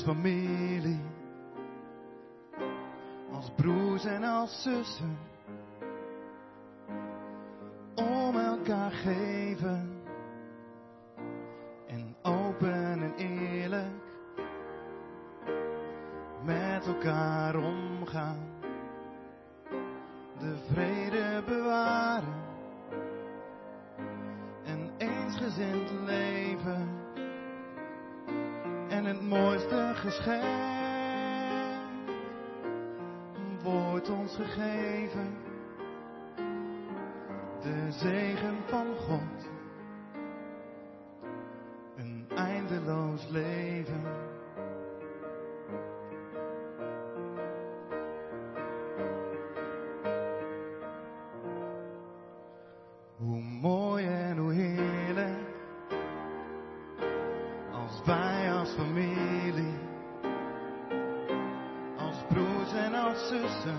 familie, als broers en als zussen, om elkaar geven en open en eerlijk met elkaar omgaan, de vrede bewaren en eensgezind leven. En het mooiste geschenk wordt ons gegeven, de zegen van God, een eindeloos leven. Hoe mooi en hoe heerlijk, als wij als familie, als broers en als zussen,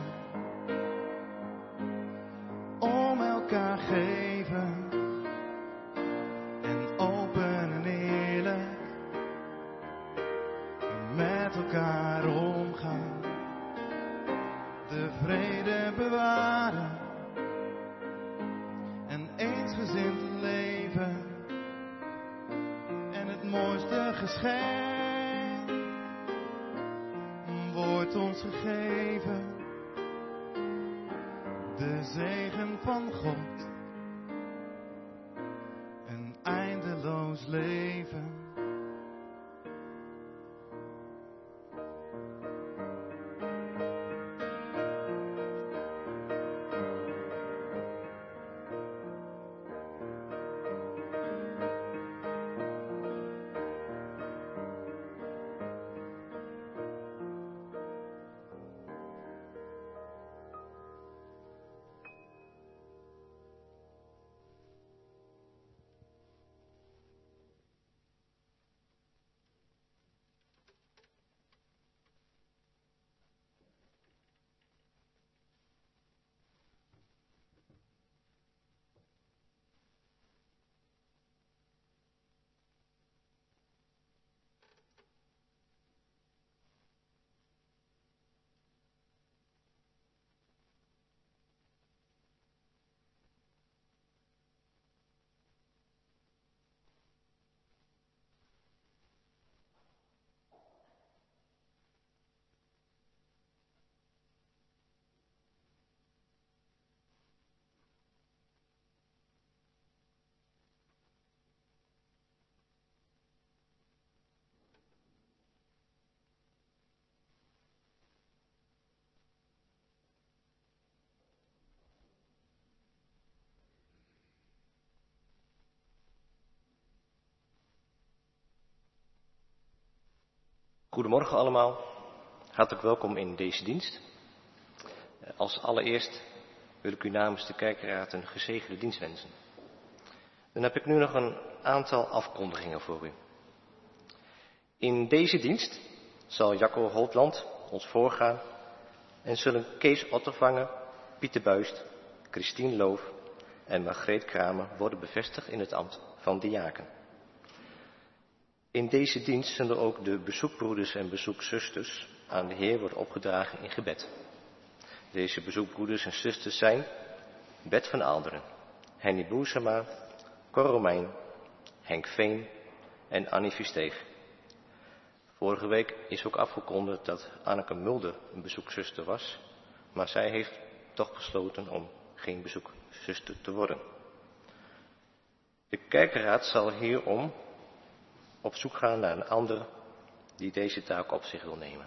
om elkaar geven en open en eerlijk met elkaar omgaan, de vrede bewaren en eensgezind leven. En het mooiste geschenk wordt ons gegeven, de zegen van God, een eindeloos leven. Goedemorgen allemaal, hartelijk welkom in deze dienst. Als allereerst wil ik u namens de kerkraad een gezegende dienst wensen. Dan heb ik nu nog een aantal afkondigingen voor u. In deze dienst zal Jacco Holtland ons voorgaan en zullen Kees Ottervanger, Pieter Buist, Christine Loof en Margreet Kramer worden bevestigd in het ambt van diaken. In deze dienst zullen ook de bezoekbroeders en bezoekzusters aan de Heer worden opgedragen in gebed. Deze bezoekbroeders en zusters zijn Bert van Aalderen, Henny Boersema, Cor Romein, Henk Veen en Annie Versteeg. Vorige week is ook afgekondigd dat Anneke Mulder een bezoekzuster was, maar zij heeft toch besloten om geen bezoekzuster te worden. De kerkenraad zal hierom op zoek gaan naar een ander die deze taak op zich wil nemen.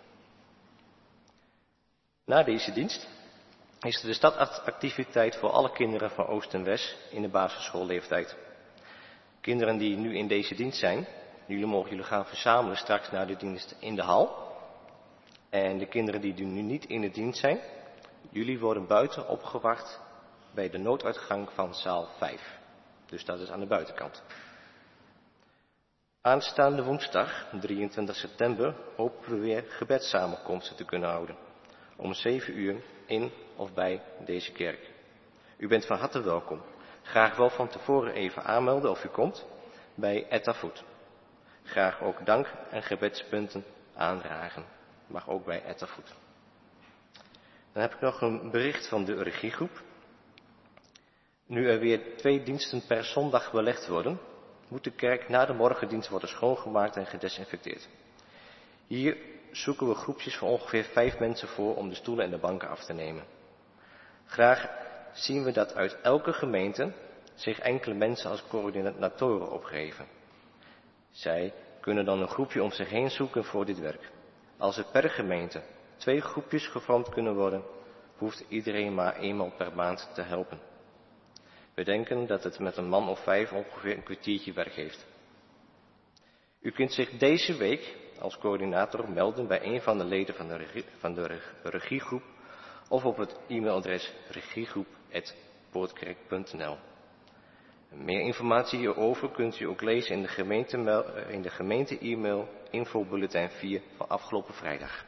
Na deze dienst is er de stadactiviteit voor alle kinderen van Oost en West in de basisschoolleeftijd. Kinderen die nu in deze dienst zijn, jullie gaan verzamelen straks na de dienst in de hal. En de kinderen die nu niet in de dienst zijn, jullie worden buiten opgewacht bij de nooduitgang van zaal 5. Dus dat is aan de buitenkant. Aanstaande woensdag, 23 september, hopen we weer gebedssamenkomsten te kunnen houden. Om 7 uur in of bij deze kerk. U bent van harte welkom. Graag wel van tevoren even aanmelden of u komt bij Etta Voet. Graag ook dank en gebedspunten aandragen. Mag ook bij Ettervoet. Dan heb ik nog een bericht van de regiegroep. Nu er weer 2 diensten per zondag belegd worden, moet de kerk na de morgendienst worden schoongemaakt en gedesinfecteerd. Hier zoeken we groepjes van ongeveer 5 mensen voor om de stoelen en de banken af te nemen. Graag zien we dat uit elke gemeente zich enkele mensen als coördinatoren opgeven. Zij kunnen dan een groepje om zich heen zoeken voor dit werk. Als er per gemeente 2 groepjes gevormd kunnen worden, hoeft iedereen maar eenmaal per maand te helpen. We denken dat het met een man of 5 ongeveer een kwartiertje werk heeft. U kunt zich deze week als coördinator melden bij een van de leden van de regiegroep of op het e-mailadres regiegroep@poortkerk.nl. Meer informatie hierover kunt u ook lezen in de gemeente-e-mail infobulletin 4 van afgelopen vrijdag.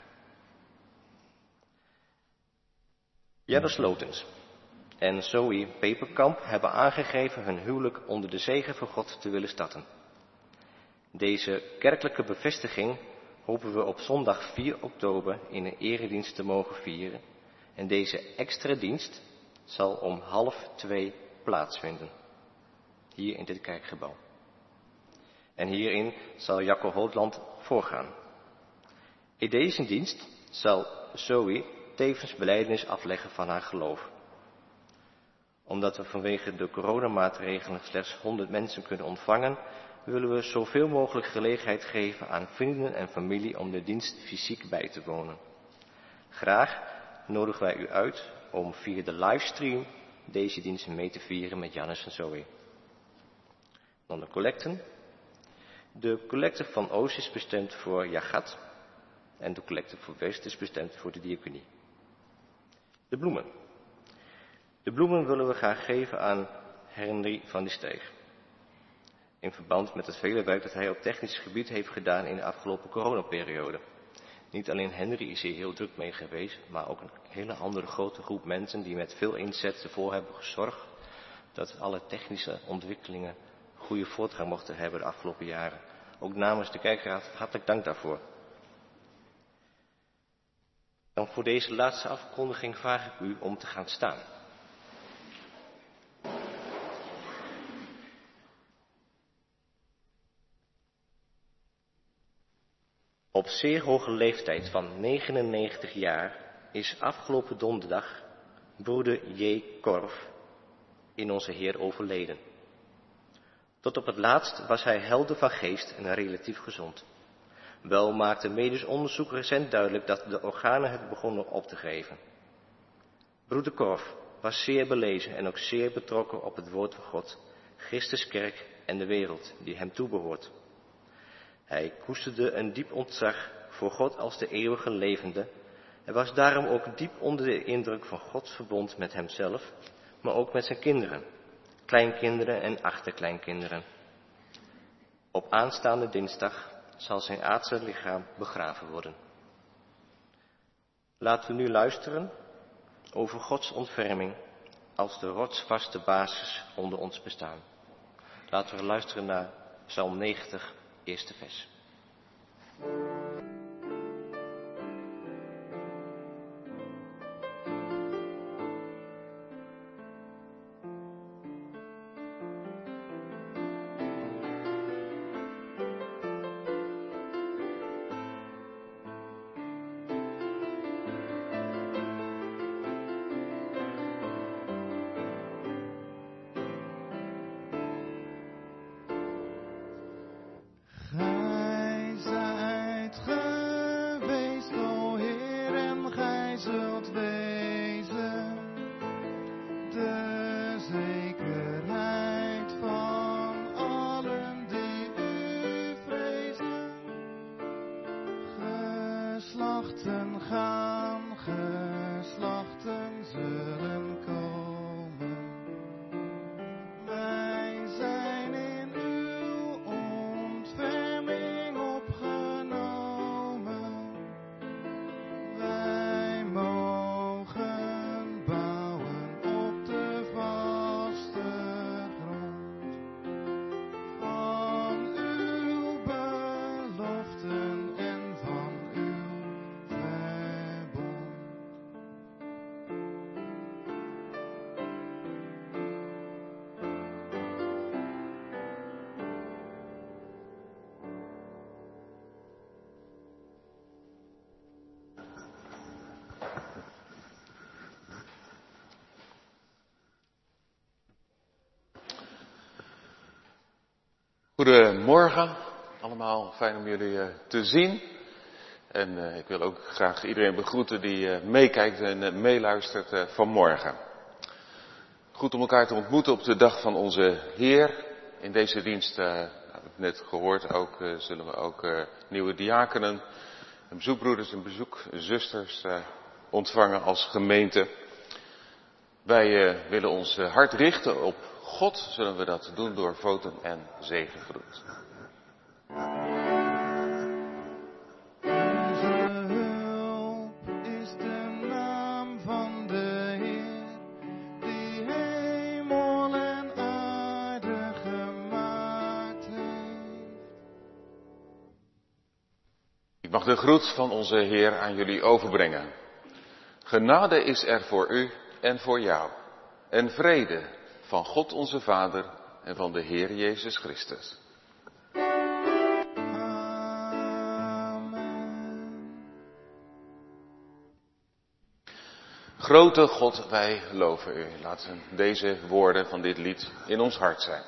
Jelle Slotens en Zoe Peperkamp hebben aangegeven hun huwelijk onder de zegen van God te willen starten. Deze kerkelijke bevestiging hopen we op zondag 4 oktober in een eredienst te mogen vieren. En deze extra dienst zal om 1:30 plaatsvinden. Hier in dit kerkgebouw. En hierin zal Jacco Holtland voorgaan. In deze dienst zal Zoe tevens belijdenis afleggen van haar geloof. Omdat we vanwege de coronamaatregelen slechts 100 mensen kunnen ontvangen, willen we zoveel mogelijk gelegenheid geven aan vrienden en familie om de dienst fysiek bij te wonen. Graag nodigen wij u uit om via de livestream deze dienst mee te vieren met Jannes en Zoe. Dan de collecten. De collecte van Oost is bestemd voor Jagat en de collecte voor West is bestemd voor de diaconie. De bloemen. De bloemen willen we graag geven aan Henry van die Steeg. In verband met het vele werk dat hij op technisch gebied heeft gedaan in de afgelopen coronaperiode. Niet alleen Henry is hier heel druk mee geweest, maar ook een hele andere grote groep mensen die met veel inzet ervoor hebben gezorgd dat alle technische ontwikkelingen goede voortgang mochten hebben de afgelopen jaren. Ook namens de kerkraad hartelijk dank daarvoor. Dan voor deze laatste afkondiging vraag ik u om te gaan staan. Op zeer hoge leeftijd van 99 jaar is afgelopen donderdag broeder J. Korf in onze Heer overleden. Tot op het laatst was hij helder van geest en relatief gezond. Wel maakte medisch onderzoek recent duidelijk dat de organen het begonnen op te geven. Broeder Korf was zeer belezen en ook zeer betrokken op het woord van God, Christus kerk en de wereld die hem toebehoort. Hij koesterde een diep ontzag voor God als de eeuwige levende en was daarom ook diep onder de indruk van Gods verbond met hemzelf, maar ook met zijn kinderen, kleinkinderen en achterkleinkinderen. Op aanstaande dinsdag zal zijn aardse lichaam begraven worden. Laten we nu luisteren over Gods ontferming als de rotsvaste basis onder ons bestaan. Laten we luisteren naar Psalm 90, eerste vers. Gij zijt Goedemorgen allemaal, fijn om jullie te zien. En ik wil ook graag iedereen begroeten die meekijkt en meeluistert vanmorgen. Goed om elkaar te ontmoeten op de dag van onze Heer. In deze dienst, heb ik net gehoord, zullen we ook nieuwe diakenen, en bezoekbroeders en bezoekzusters ontvangen als gemeente. Wij willen ons hart richten op God, zullen we dat doen door voten en zegengroet. Onze hulp is de naam van de Heer, die hemel en aarde gemaakt heeft. Ik mag de groet van onze Heer aan jullie overbrengen. Genade is er voor u en voor jou. En vrede van God onze Vader en van de Heer Jezus Christus. Amen. Grote God, wij loven u. Laten deze woorden van dit lied in ons hart zijn.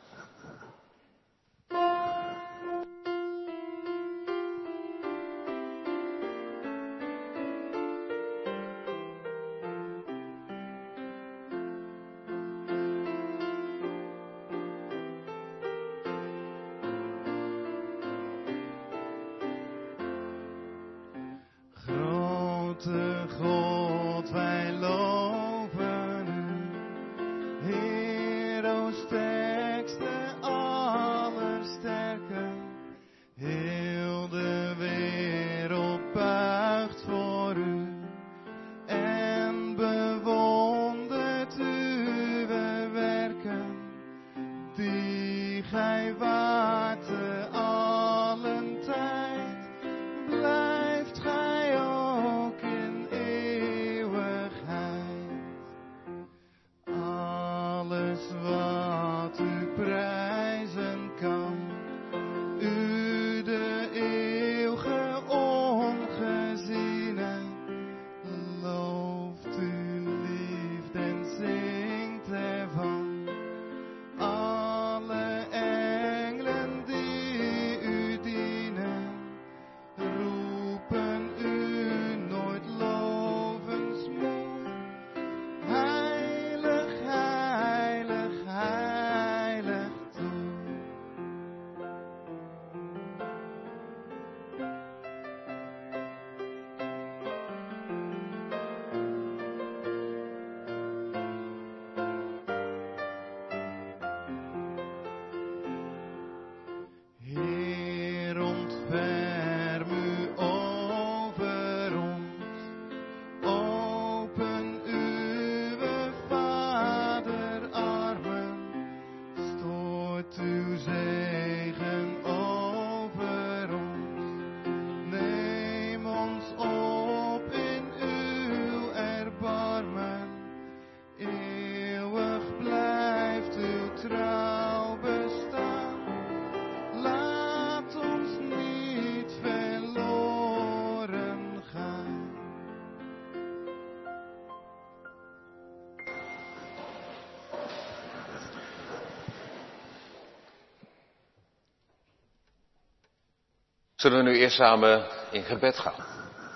Grote God, wij loven u. Heer, o sterkste aller sterken. Heel de wereld buigt voor u. En bewondert uw werken. Die gij waart te allen tijd. Blijft gij ook in eeuwigheid. Alles wat u prijzen kan, u de eeuwige ongeziene, looft u, liefde en zingt ervan. Alle engelen die u dienen, roepen u nooit lovensmoed. Heilig, heilig, heilig toe. Heer, ontferm u over ons. Open uw vaderarmen. Stort uw zegen over ons. Neem ons op in uw erbarmen. Eeuwig blijft uw trouw bestaan. Laat ons niet verloren gaan. Zullen we nu eerst samen in gebed gaan?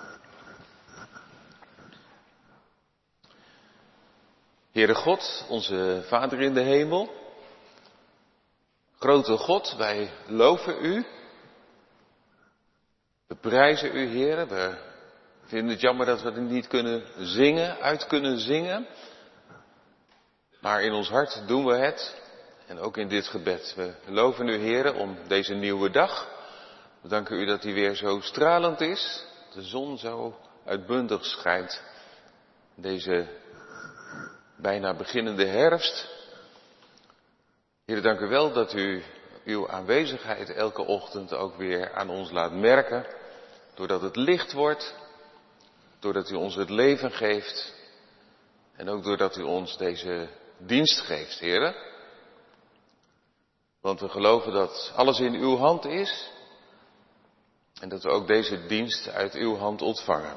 Heere God, onze Vader in de hemel. Grote God, wij loven u. We prijzen u, Heere. We vinden het jammer dat we het niet uit kunnen zingen. Maar in ons hart doen we het. En ook in dit gebed. We loven u, Heere, om deze nieuwe dag. We danken u dat die weer zo stralend is. De zon zo uitbundig schijnt. Deze bijna beginnende herfst. Heere, dank u wel dat u uw aanwezigheid elke ochtend ook weer aan ons laat merken. Doordat het licht wordt. Doordat u ons het leven geeft. En ook doordat u ons deze dienst geeft, Heere. Want we geloven dat alles in uw hand is. En dat we ook deze dienst uit uw hand ontvangen.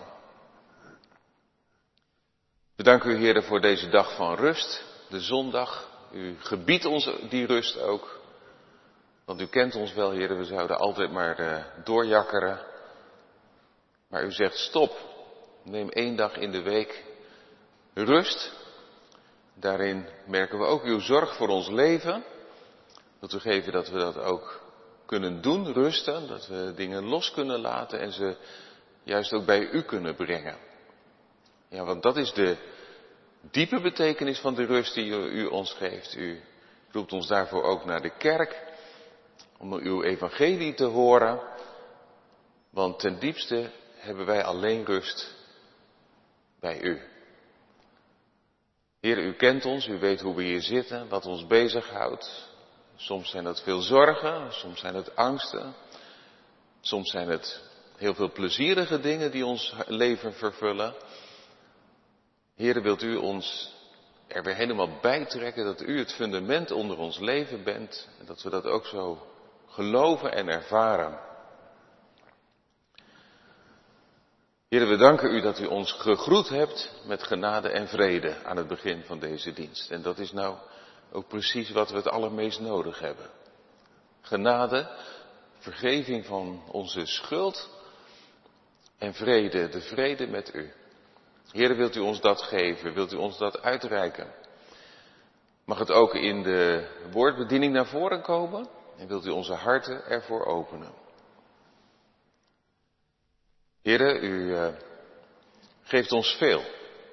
We danken u, Heere, voor deze dag van rust, de zondag. U gebiedt ons die rust ook. Want u kent ons wel, heren, we zouden altijd maar doorjakkeren. Maar u zegt stop, neem 1 dag in de week rust. Daarin merken we ook uw zorg voor ons leven. Dat we geven dat we dat ook kunnen doen, rusten. Dat we dingen los kunnen laten en ze juist ook bij u kunnen brengen. Ja, want dat is de diepe betekenis van de rust die u ons geeft. U roept ons daarvoor ook naar de kerk. Om uw evangelie te horen. Want ten diepste hebben wij alleen rust bij u. Heer, u kent ons, u weet hoe we hier zitten, wat ons bezighoudt. Soms zijn dat veel zorgen, soms zijn het angsten. Soms zijn het heel veel plezierige dingen die ons leven vervullen. Heer, wilt u ons er weer helemaal bij trekken dat u het fundament onder ons leven bent. En dat we dat ook zo geloven en ervaren. Heer, we danken u dat u ons gegroet hebt met genade en vrede aan het begin van deze dienst. En dat is nou ook precies wat we het allermeest nodig hebben. Genade, vergeving van onze schuld en vrede, de vrede met u. Heer, wilt u ons dat geven? Wilt u ons dat uitreiken? Mag het ook in de woordbediening naar voren komen? En wilt u onze harten ervoor openen? Heere, u geeft ons veel.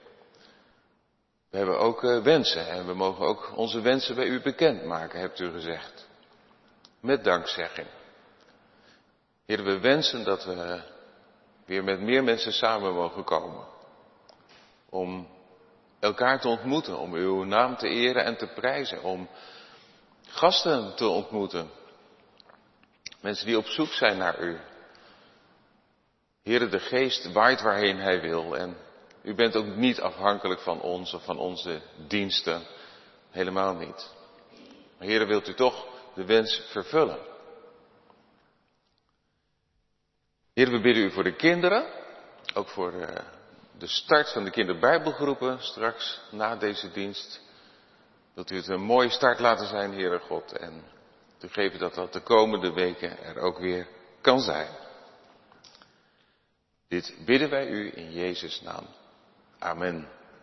We hebben ook wensen en we mogen ook onze wensen bij u bekendmaken, hebt u gezegd. Met dankzegging. Heere, we wensen dat we weer met meer mensen samen mogen komen. Om elkaar te ontmoeten, om uw naam te eren en te prijzen, om gasten te ontmoeten. Mensen die op zoek zijn naar u. Heere, de geest waait waarheen hij wil en u bent ook niet afhankelijk van ons of van onze diensten. Helemaal niet. Maar Heere, wilt u toch de wens vervullen? Heere, we bidden u voor de kinderen, ook voor de start van de kinderbijbelgroepen straks na deze dienst. Wilt u het een mooie start laten zijn, Heere God, en te geven dat dat de komende weken er ook weer kan zijn. Dit bidden wij u in Jezus' naam. Amen.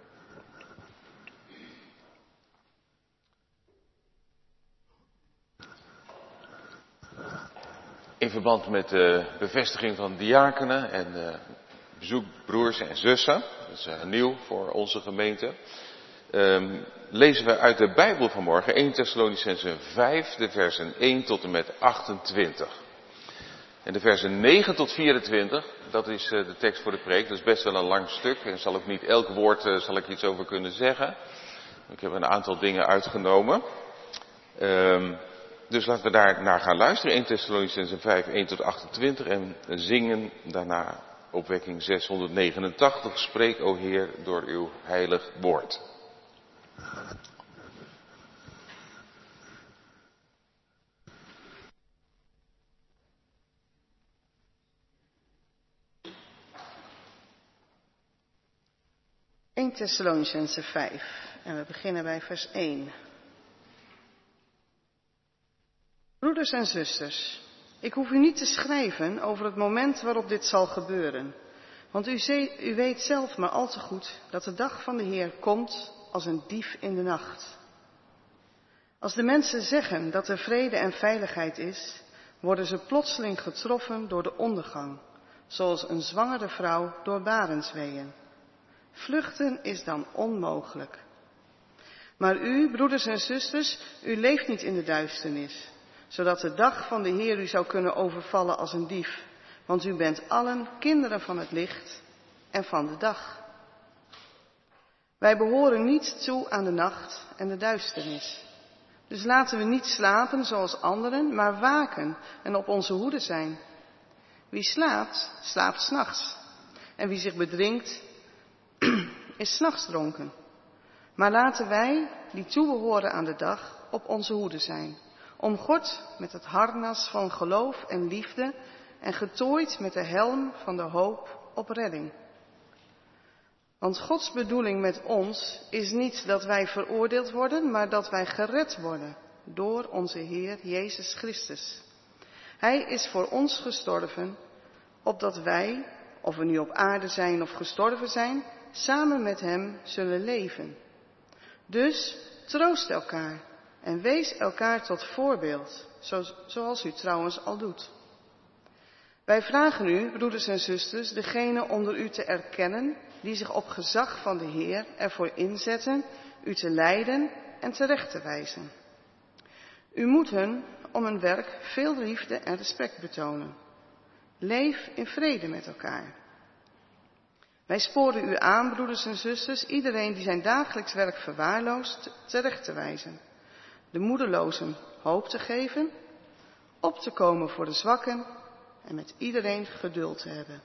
In verband met de bevestiging van diakenen en bezoekbroers en zussen, dat is nieuw voor onze gemeente, lezen we uit de Bijbel vanmorgen 1 Thessalonicenzen 5, de versen 1 tot en met 28. En de versen 9 tot 24, dat is de tekst voor de preek. Dat is best wel een lang stuk en zal ook niet elk woord zal ik iets over kunnen zeggen. Ik heb een aantal dingen uitgenomen. Dus laten we daar naar gaan luisteren. 1 Thessalonicenzen 5, 1 tot 28 en zingen daarna opwekking 689. Spreek, o Heer, door uw heilig woord. Thessalonicenzen 5 en we beginnen bij vers 1. Broeders en zusters, ik hoef u niet te schrijven over het moment waarop dit zal gebeuren, want u weet zelf maar al te goed dat de dag van de Heer komt als een dief in de nacht. Als de mensen zeggen dat er vrede en veiligheid is, worden ze plotseling getroffen door de ondergang, zoals een zwangere vrouw door barensweeën. Vluchten is dan onmogelijk. Maar u, broeders en zusters, u leeft niet in de duisternis, zodat de dag van de Heer u zou kunnen overvallen als een dief, want u bent allen kinderen van het licht en van de dag. Wij behoren niet toe aan de nacht en de duisternis. Dus laten we niet slapen zoals anderen, maar waken en op onze hoede zijn. Wie slaapt, slaapt 's nachts. En wie zich bedrinkt, is 's nachts dronken. Maar laten wij, die toebehoren aan de dag, op onze hoede zijn. Omgord met het harnas van geloof en liefde en getooid met de helm van de hoop op redding. Want Gods bedoeling met ons is niet dat wij veroordeeld worden, maar dat wij gered worden. door onze Heer Jezus Christus. Hij is voor ons gestorven, opdat wij, of we nu op aarde zijn of gestorven zijn, samen met hem zullen leven. Dus troost elkaar en wees elkaar tot voorbeeld, zoals u trouwens al doet. Wij vragen u, broeders en zusters, degene onder u te erkennen die zich op gezag van de Heer ervoor inzetten u te leiden en terecht te wijzen. U moet hun om hun werk veel liefde en respect betonen. Leef in vrede met elkaar. Wij sporen u aan, broeders en zusters, iedereen die zijn dagelijks werk verwaarloost, terecht te wijzen. De moedelozen hoop te geven, op te komen voor de zwakken en met iedereen geduld te hebben.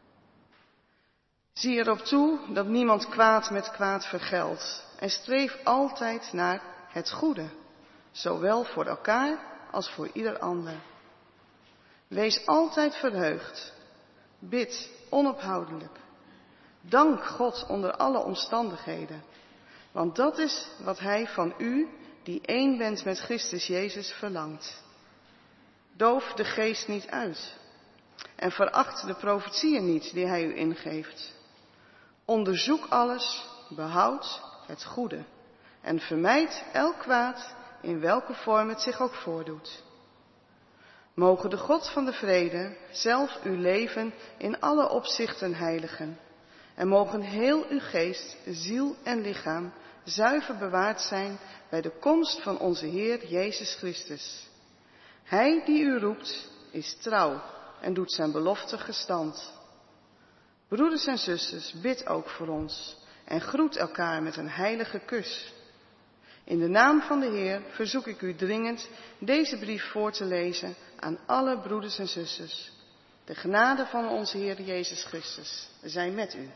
Zie erop toe dat niemand kwaad met kwaad vergeldt en streef altijd naar het goede, zowel voor elkaar als voor ieder ander. Wees altijd verheugd, bid onophoudelijk. Dank God onder alle omstandigheden, want dat is wat Hij van u, die één bent met Christus Jezus, verlangt. Doof de geest niet uit en veracht de profetieën niet die Hij u ingeeft. Onderzoek alles, behoud het goede en vermijd elk kwaad in welke vorm het zich ook voordoet. Mogen de God van de vrede zelf uw leven in alle opzichten heiligen en mogen heel uw geest, ziel en lichaam zuiver bewaard zijn bij de komst van onze Heer Jezus Christus. Hij die u roept is trouw en doet zijn belofte gestand. Broeders en zusters, bid ook voor ons en groet elkaar met een heilige kus. In de naam van de Heer verzoek ik u dringend deze brief voor te lezen aan alle broeders en zusters. De genade van onze Heer Jezus Christus zij met u.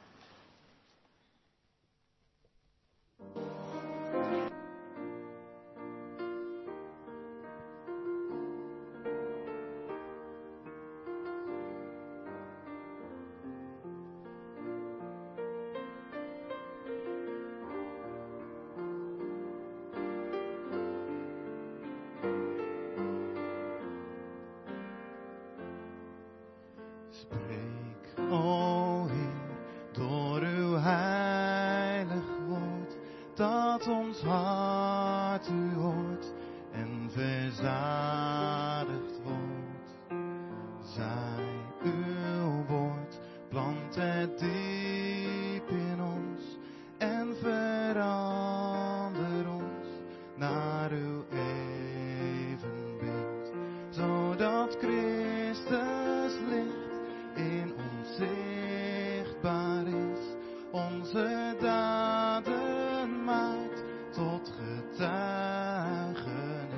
Spreek, o Heer, door uw heilig woord, dat ons hart u hoort en verzadigd wordt. Zij uw woord, plant het diep in ons en verander ons naar uw evenbeeld, zodat Christus licht in ons zichtbaar is, onze daden maakt tot getuigenis.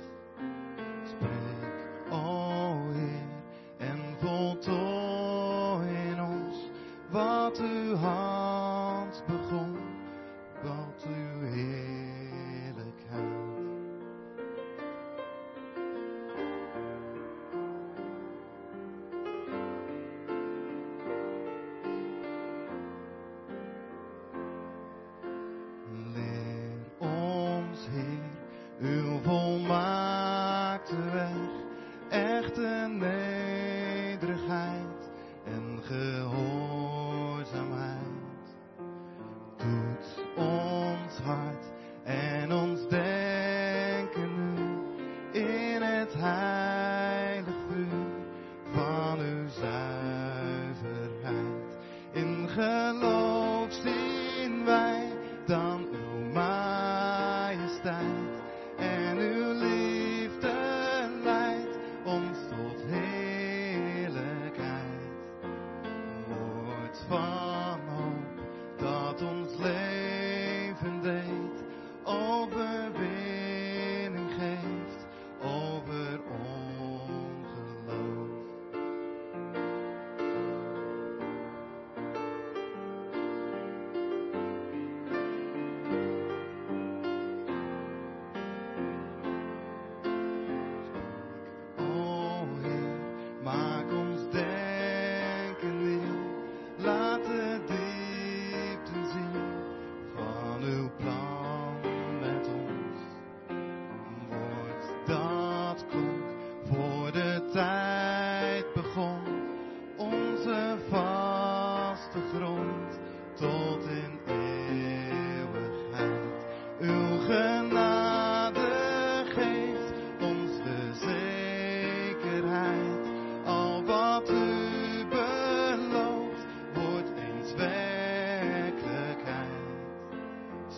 Spreek, o Heer, en voltooi in ons wat uw hand begon, wat uw heerlijkheid. Uw volmaakte weg, echte nederigheid en gehoorzaamheid. Doet ons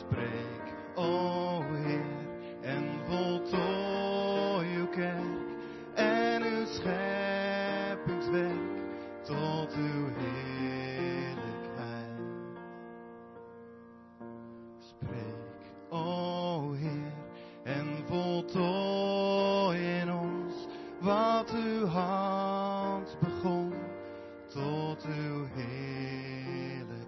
Spreek, o Heer, en voltooi uw kerk en uw scheppingswerk tot uw heerlijkheid. Spreek, o Heer, en voltooi in ons wat uw hand begon tot uw heerlijkheid.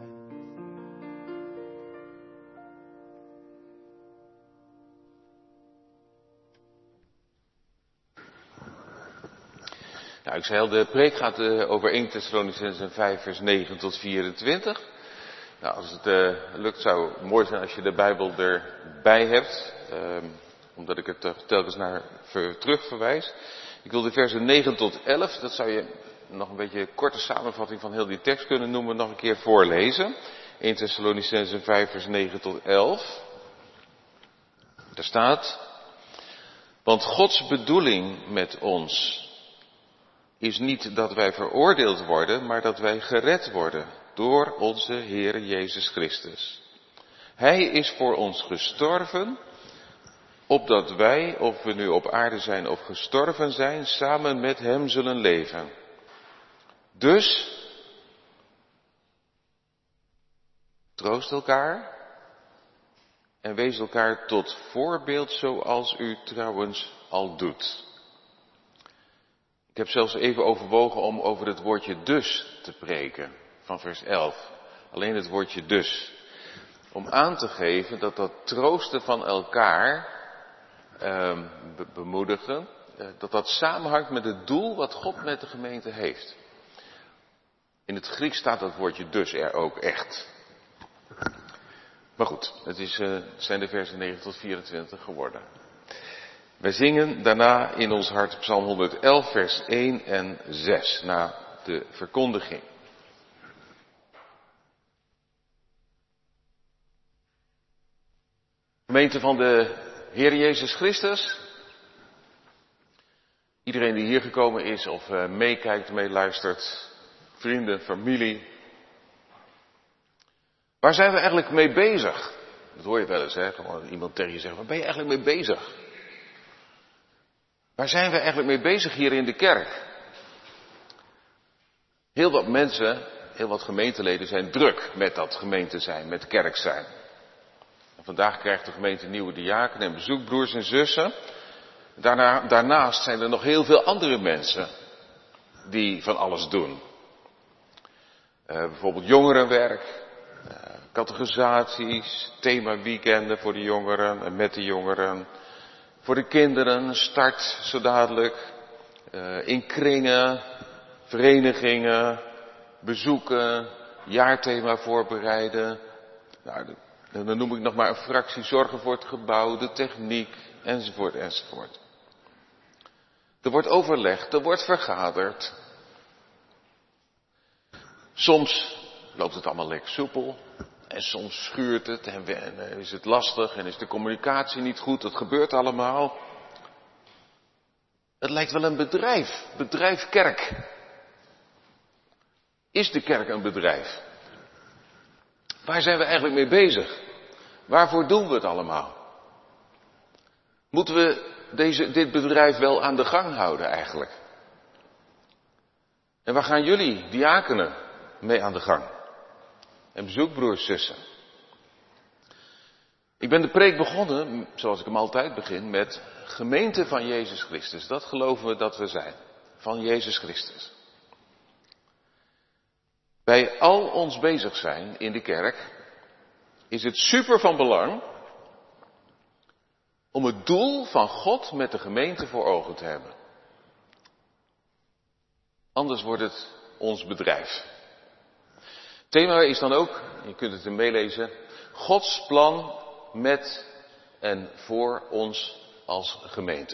Nou, ik zei al, de preek gaat over 1 Thessalonicenzen 5 vers 9 tot 24. Nou, als het lukt zou het mooi zijn als je de Bijbel erbij hebt. Omdat ik het telkens naar terug verwijs. Ik wil de versen 9 tot 11, dat zou je nog een beetje een korte samenvatting van heel die tekst kunnen noemen, nog een keer voorlezen. 1 Thessalonicenzen 5 vers 9 tot 11. Daar staat: want Gods bedoeling met ons is niet dat wij veroordeeld worden, maar dat wij gered worden door onze Heere Jezus Christus. Hij is voor ons gestorven, opdat wij, of we nu op aarde zijn of gestorven zijn, samen met hem zullen leven. Dus, troost elkaar en wees elkaar tot voorbeeld zoals u trouwens al doet. Ik heb zelfs even overwogen om over het woordje dus te preken, van vers 11. Alleen het woordje dus. Om aan te geven dat dat troosten van elkaar, bemoedigen, dat samenhangt met het doel wat God met de gemeente heeft. In het Grieks staat dat woordje dus er ook echt. Maar goed, het zijn de versen 9 tot 24 geworden. Wij zingen daarna in ons hart Psalm 111 vers 1 en 6 na de verkondiging. Gemeente van de Heer Jezus Christus. Iedereen die hier gekomen is of meekijkt, meeluistert, vrienden, familie. Waar zijn we eigenlijk mee bezig? Dat hoor je wel eens, hè? Gewoon iemand tegen je zegt, waar ben je eigenlijk mee bezig? Waar zijn we eigenlijk mee bezig hier in de kerk? Heel wat mensen, heel wat gemeenteleden zijn druk met dat gemeente zijn, met kerk zijn. En vandaag krijgt de gemeente nieuwe diakenen en bezoekbroers en zussen. Daarnaast zijn er nog heel veel andere mensen die van alles doen. Bijvoorbeeld jongerenwerk, categorisaties, themaweekenden voor de jongeren en met de jongeren. Voor de kinderen, start zo dadelijk, in kringen, verenigingen, bezoeken, jaarthema voorbereiden. Nou, dan noem ik nog maar een fractie zorgen voor het gebouw, de techniek, enzovoort, enzovoort. Er wordt overlegd, er wordt vergaderd. Soms loopt het allemaal lekker soepel. En soms schuurt het en is het lastig en is de communicatie niet goed. Dat gebeurt allemaal. Het lijkt wel een bedrijf. Bedrijf kerk. Is de kerk een bedrijf? Waar zijn we eigenlijk mee bezig? Waarvoor doen we het allemaal? Moeten we dit bedrijf wel aan de gang houden eigenlijk? En waar gaan jullie, diakenen, mee aan de gang? En bezoekbroers, zussen. Ik ben de preek begonnen, zoals ik hem altijd begin, met gemeente van Jezus Christus. Dat geloven we dat we zijn. Van Jezus Christus. Bij al ons bezig zijn in de kerk is het super van belang om het doel van God met de gemeente voor ogen te hebben. Anders wordt het ons bedrijf. Het thema is dan ook, je kunt het er meelezen, Gods plan met en voor ons als gemeente.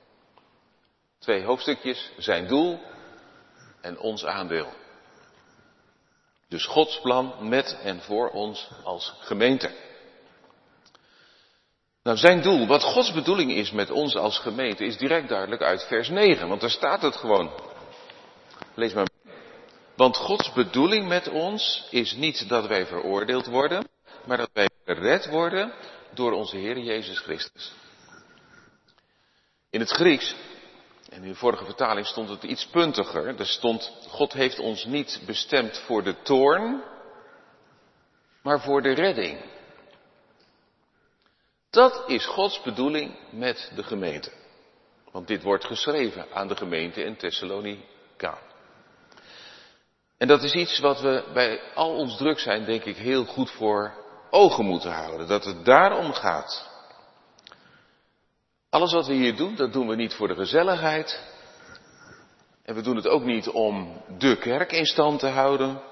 2 hoofdstukjes, zijn doel en ons aandeel. Dus Gods plan met en voor ons als gemeente. Nou, zijn doel, wat Gods bedoeling is met ons als gemeente, is direct duidelijk uit vers 9, want daar staat het gewoon. Lees maar. Want Gods bedoeling met ons is niet dat wij veroordeeld worden, maar dat wij gered worden door onze Heer Jezus Christus. In het Grieks, en in de vorige vertaling stond het iets puntiger. Er stond, God heeft ons niet bestemd voor de toorn, maar voor de redding. Dat is Gods bedoeling met de gemeente. Want dit wordt geschreven aan de gemeente in Thessalonica. En dat is iets wat we bij al ons druk zijn, denk ik, heel goed voor ogen moeten houden. Dat het daarom gaat. Alles wat we hier doen, dat doen we niet voor de gezelligheid. En we doen het ook niet om de kerk in stand te houden.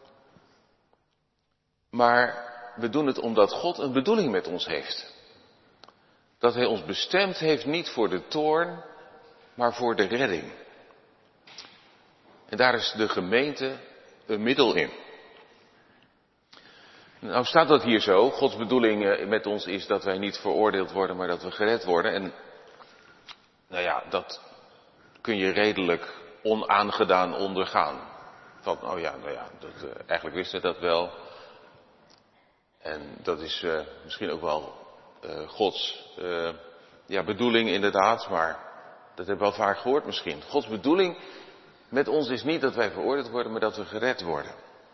Maar we doen het omdat God een bedoeling met ons heeft. Dat Hij ons bestemd heeft niet voor de toorn, maar voor de redding. En daar is de gemeente een middel in. Nou staat dat hier zo. Gods bedoeling met ons is dat wij niet veroordeeld worden, maar dat we gered worden. En nou ja, dat kun je redelijk onaangedaan ondergaan. Van, eigenlijk wisten we dat wel. En dat is misschien ook wel Gods bedoeling inderdaad, maar dat hebben we wel vaak gehoord misschien. Gods bedoeling met ons is niet dat wij veroordeeld worden, maar dat we gered worden.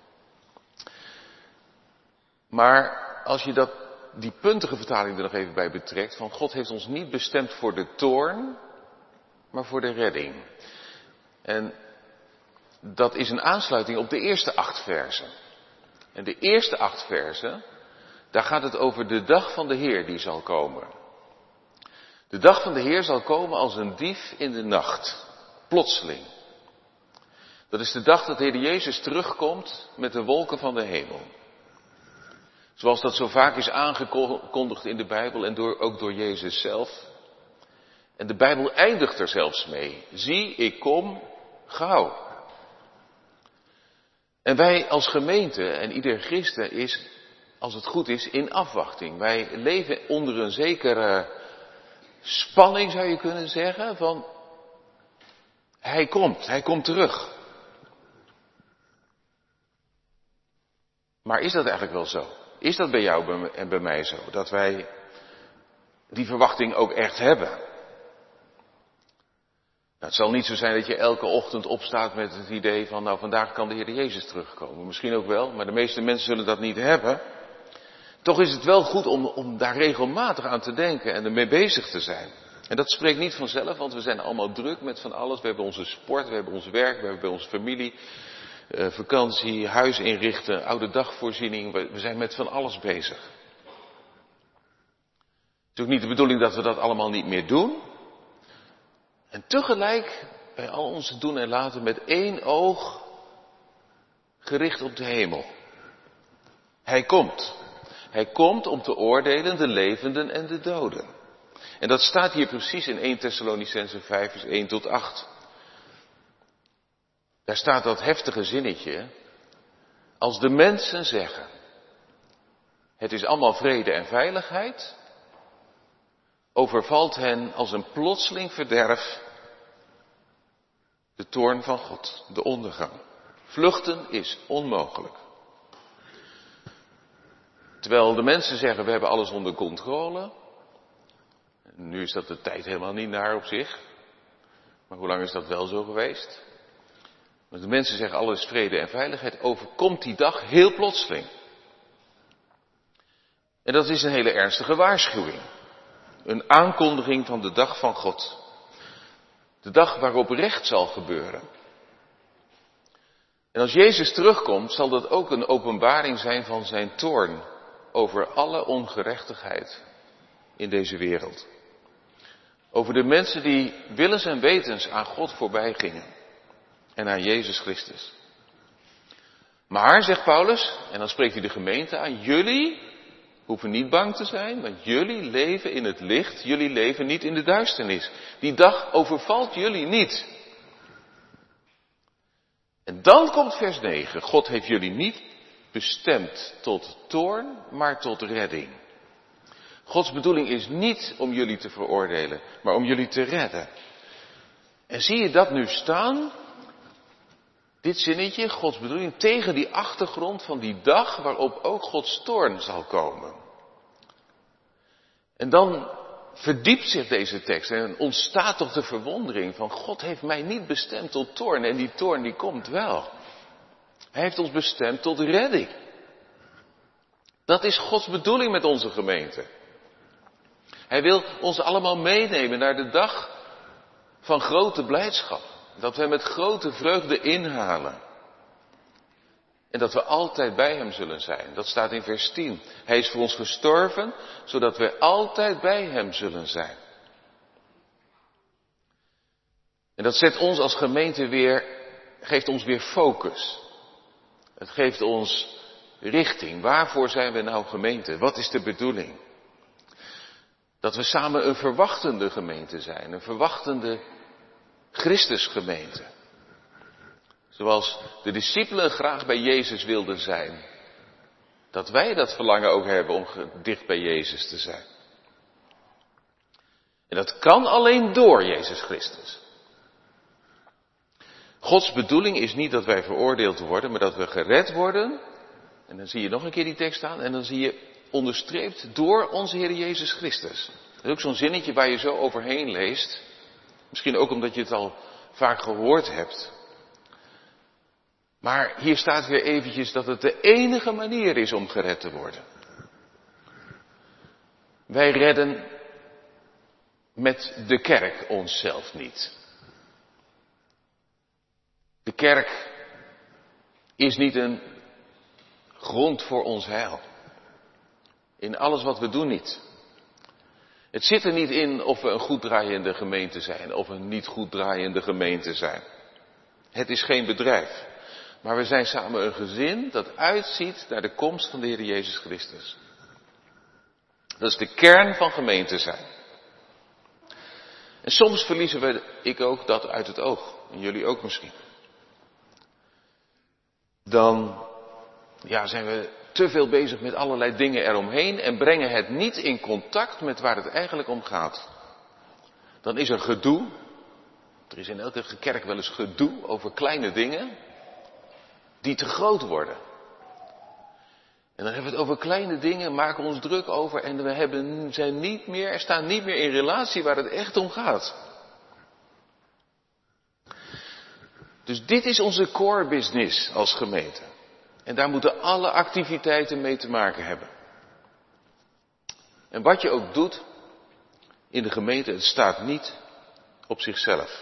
Maar als je die puntige vertaling er nog even bij betrekt, van God heeft ons niet bestemd voor de toorn, maar voor de redding. En dat is een aansluiting op de eerste 8 versen. En de eerste 8 versen, daar gaat het over de dag van de Heer die zal komen. De dag van de Heer zal komen als een dief in de nacht, plotseling. Dat is de dag dat de Heer Jezus terugkomt met de wolken van de hemel. Zoals dat zo vaak is aangekondigd in de Bijbel en ook door Jezus zelf. En de Bijbel eindigt er zelfs mee. Zie, ik kom gauw. En wij als gemeente en ieder christen is, als het goed is, in afwachting. Wij leven onder een zekere spanning, zou je kunnen zeggen, van hij komt terug. Maar is dat eigenlijk wel zo? Is dat bij jou en bij mij zo? Dat wij die verwachting ook echt hebben? Nou, het zal niet zo zijn dat je elke ochtend opstaat met het idee van, nou vandaag kan de Heer Jezus terugkomen. Misschien ook wel, maar de meeste mensen zullen dat niet hebben. Toch is het wel goed om daar regelmatig aan te denken en ermee bezig te zijn. En dat spreekt niet vanzelf, want we zijn allemaal druk met van alles. We hebben onze sport, we hebben ons werk, we hebben onze familie, vakantie, huis inrichten, oude dagvoorziening. We zijn met van alles bezig. Het is ook niet de bedoeling dat we dat allemaal niet meer doen. En tegelijk, bij al onze doen en laten, met één oog gericht op de hemel. Hij komt. Hij komt om te oordelen de levenden en de doden. En dat staat hier precies in 1 Thessalonicenzen 5 vers 1 tot 8. Daar staat dat heftige zinnetje. Als de mensen zeggen, het is allemaal vrede en veiligheid, overvalt hen als een plotseling verderf de toorn van God, de ondergang. Vluchten is onmogelijk. Terwijl de mensen zeggen, we hebben alles onder controle. Nu is dat de tijd helemaal niet naar op zich. Maar hoe lang is dat wel zo geweest? Want de mensen zeggen, alles vrede en veiligheid, overkomt die dag heel plotseling. En dat is een hele ernstige waarschuwing. Een aankondiging van de dag van God. De dag waarop recht zal gebeuren. En als Jezus terugkomt, zal dat ook een openbaring zijn van zijn toorn over alle ongerechtigheid in deze wereld. Over de mensen die willens en wetens aan God voorbij gingen. En aan Jezus Christus. Maar, zegt Paulus, en dan spreekt hij de gemeente aan, jullie hoeven niet bang te zijn, want jullie leven in het licht, jullie leven niet in de duisternis. Die dag overvalt jullie niet. En dan komt vers 9. God heeft jullie niet bestemd tot toorn, maar tot redding. Gods bedoeling is niet om jullie te veroordelen, maar om jullie te redden. En zie je dat nu staan? Dit zinnetje, Gods bedoeling, tegen die achtergrond van die dag waarop ook Gods toorn zal komen. En dan verdiept zich deze tekst en ontstaat toch de verwondering van God heeft mij niet bestemd tot toorn en die toorn die komt wel. Hij heeft ons bestemd tot redding. Dat is Gods bedoeling met onze gemeente. Hij wil ons allemaal meenemen naar de dag van grote blijdschap. Dat we met grote vreugde inhalen. En dat we altijd bij hem zullen zijn. Dat staat in vers 10. Hij is voor ons gestorven, zodat we altijd bij hem zullen zijn. En dat zet ons als gemeente geeft ons weer focus. Het geeft ons richting. Waarvoor zijn we nou gemeente? Wat is de bedoeling? Dat we samen een verwachtende gemeente zijn. Een verwachtende Christusgemeente. Zoals de discipelen graag bij Jezus wilden zijn. Dat wij dat verlangen ook hebben om dicht bij Jezus te zijn. En dat kan alleen door Jezus Christus. Gods bedoeling is niet dat wij veroordeeld worden, maar dat we gered worden. En dan zie je nog een keer die tekst staan en dan zie je onderstreept door onze Heer Jezus Christus. Dat is ook zo'n zinnetje waar je zo overheen leest. Misschien ook omdat je het al vaak gehoord hebt. Maar hier staat weer eventjes dat het de enige manier is om gered te worden. Wij redden met de kerk onszelf niet. De kerk is niet een grond voor ons heil. In alles wat we doen niet. Het zit er niet in of we een goed draaiende gemeente zijn of een niet goed draaiende gemeente zijn. Het is geen bedrijf. Maar we zijn samen een gezin dat uitziet naar de komst van de Heer Jezus Christus. Dat is de kern van gemeente zijn. En soms verliezen ik ook dat uit het oog. En jullie ook misschien. Dan zijn we te veel bezig met allerlei dingen eromheen en brengen het niet in contact met waar het eigenlijk om gaat. Dan is er gedoe. Er is in elke kerk wel eens gedoe over kleine dingen die te groot worden. En dan hebben we het over kleine dingen, maken ons druk over en we staan niet meer in relatie waar het echt om gaat. Dus dit is onze core business als gemeente. En daar moeten alle activiteiten mee te maken hebben. En wat je ook doet in de gemeente, het staat niet op zichzelf.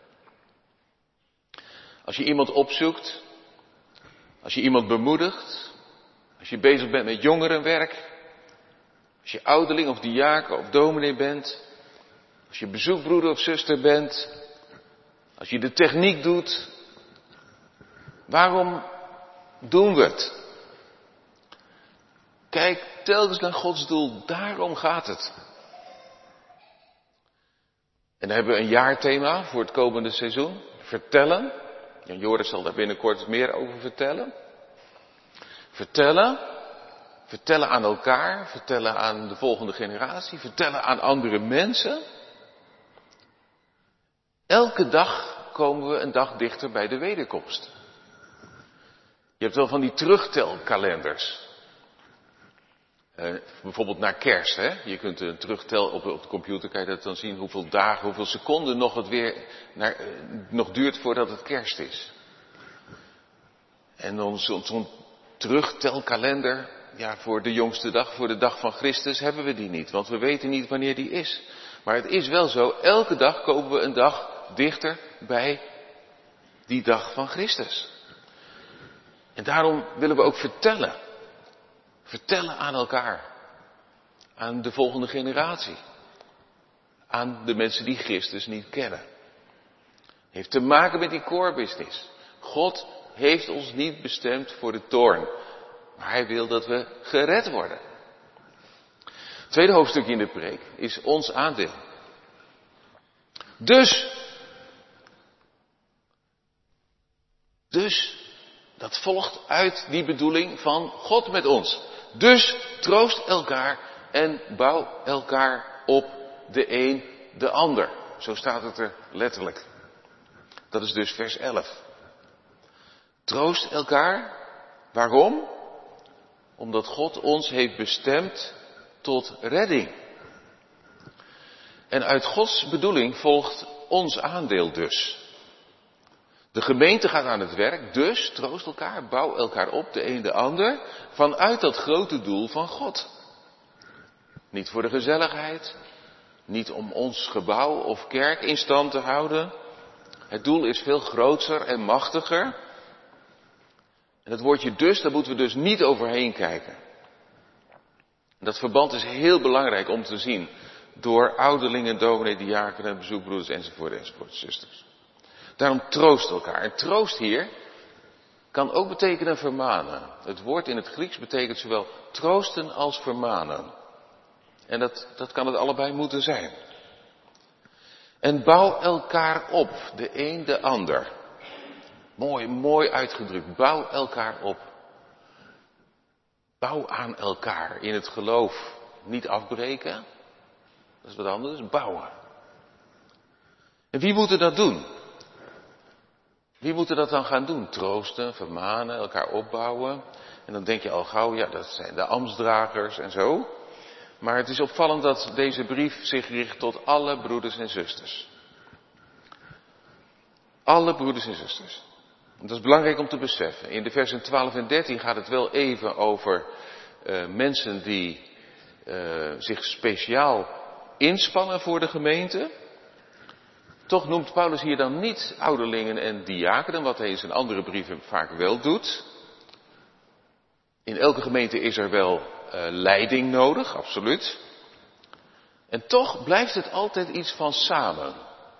Als je iemand opzoekt, als je iemand bemoedigt, als je bezig bent met jongerenwerk, als je ouderling of diaken of dominee bent, als je bezoekbroeder of zuster bent, als je de techniek doet, waarom doen we het? Kijk telkens naar Gods doel, daarom gaat het. En dan hebben we een jaarthema voor het komende seizoen, vertellen. En Joris zal daar binnenkort meer over vertellen. Vertellen aan elkaar, vertellen aan de volgende generatie, vertellen aan andere mensen. Elke dag komen we een dag dichter bij de wederkomst. Je hebt wel van die terugtelkalenders. Bijvoorbeeld naar kerst, hè. Je kunt een terugtel op de computer, kan je dat dan zien hoeveel dagen, hoeveel seconden nog het weer nog duurt voordat het kerst is. En dan zo'n terugtelkalender, voor de jongste dag, voor de dag van Christus, hebben we die niet. Want we weten niet wanneer die is. Maar het is wel zo, elke dag komen we een dag dichter bij die dag van Christus. En daarom willen we ook vertellen. Vertellen aan elkaar. Aan de volgende generatie. Aan de mensen die Christus niet kennen. Heeft te maken met die core business. God heeft ons niet bestemd voor de toorn. Maar hij wil dat we gered worden. Het tweede hoofdstuk in de preek is ons aandeel. Dus, dat volgt uit die bedoeling van God met ons. Dus troost elkaar en bouw elkaar op, de een de ander. Zo staat het er letterlijk. Dat is dus vers 11. Troost elkaar. Waarom? Omdat God ons heeft bestemd tot redding. En uit Gods bedoeling volgt ons aandeel dus. De gemeente gaat aan het werk, dus troost elkaar, bouw elkaar op, de een de ander, vanuit dat grote doel van God. Niet voor de gezelligheid, niet om ons gebouw of kerk in stand te houden. Het doel is veel groter en machtiger. En dat woordje dus, daar moeten we dus niet overheen kijken. Dat verband is heel belangrijk om te zien door ouderlingen, dominee, diakenen, bezoekbroeders enzovoort, zusters. Daarom troost elkaar. En troost hier kan ook betekenen vermanen. Het woord in het Grieks betekent zowel troosten als vermanen. En dat kan het allebei moeten zijn. En bouw elkaar op, de een de ander. Mooi uitgedrukt. Bouw elkaar op. Bouw aan elkaar in het geloof. Niet afbreken. Dat is wat anders. Bouwen. En wie moet dat doen? Wie moet dat dan gaan doen? Troosten, vermanen, elkaar opbouwen. En dan denk je al gauw, ja, dat zijn de ambtsdragers en zo. Maar het is opvallend dat deze brief zich richt tot alle broeders en zusters. Alle broeders en zusters. Dat is belangrijk om te beseffen. In de versen 12 en 13 gaat het wel even over mensen die zich speciaal inspannen voor de gemeente. Toch noemt Paulus hier dan niet ouderlingen en diakenen, wat hij in zijn andere brieven vaak wel doet. In elke gemeente is er wel leiding nodig, absoluut. En toch blijft het altijd iets van samen.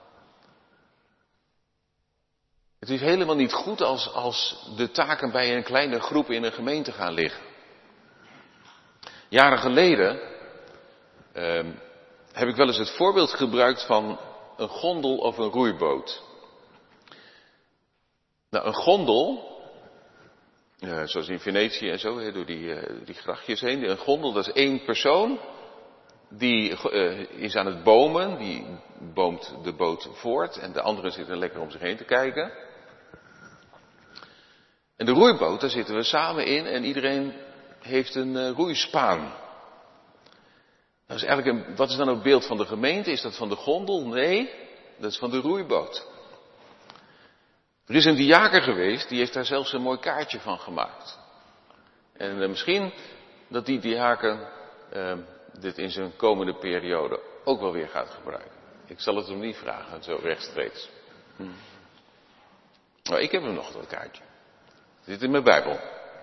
Het is helemaal niet goed als de taken bij een kleine groep in een gemeente gaan liggen. Jaren geleden heb ik wel eens het voorbeeld gebruikt van een gondel of een roeiboot. Nou, een gondel, zoals in Venetië en zo, door die grachtjes heen. Een gondel, dat is één persoon, die is aan het bomen, die boomt de boot voort en de anderen zitten lekker om zich heen te kijken. En de roeiboot, daar zitten we samen in en iedereen heeft een roeispaan. Dat is eigenlijk wat is dan ook het beeld van de gemeente? Is dat van de gondel? Nee, dat is van de roeiboot. Er is een diaken geweest, die heeft daar zelfs een mooi kaartje van gemaakt. En misschien dat die diaken dit in zijn komende periode ook wel weer gaat gebruiken. Ik zal het hem niet vragen, zo rechtstreeks. Maar ik heb hem nog, dat kaartje. Het zit in mijn Bijbel.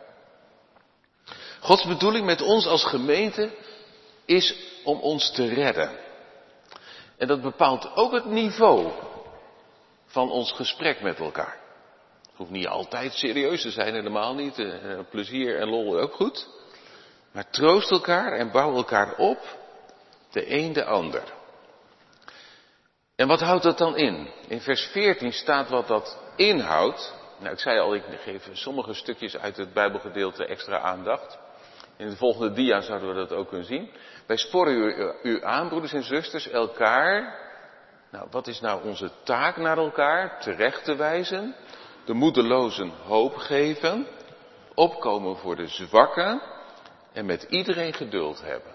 Gods bedoeling met ons als gemeente is om ons te redden. En dat bepaalt ook het niveau van ons gesprek met elkaar. Het hoeft niet altijd serieus te zijn, helemaal niet. Plezier en lol ook goed. Maar troost elkaar en bouw elkaar op, de een de ander. En wat houdt dat dan in? In vers 14 staat wat dat inhoudt. Nou, ik zei al, ik geef sommige stukjes uit het Bijbelgedeelte extra aandacht. In de volgende dia zouden we dat ook kunnen zien. Wij sporen u aan, broeders en zusters, elkaar. Nou, wat is nou onze taak naar elkaar? Terecht te wijzen. De moedelozen hoop geven. Opkomen voor de zwakken. En met iedereen geduld hebben.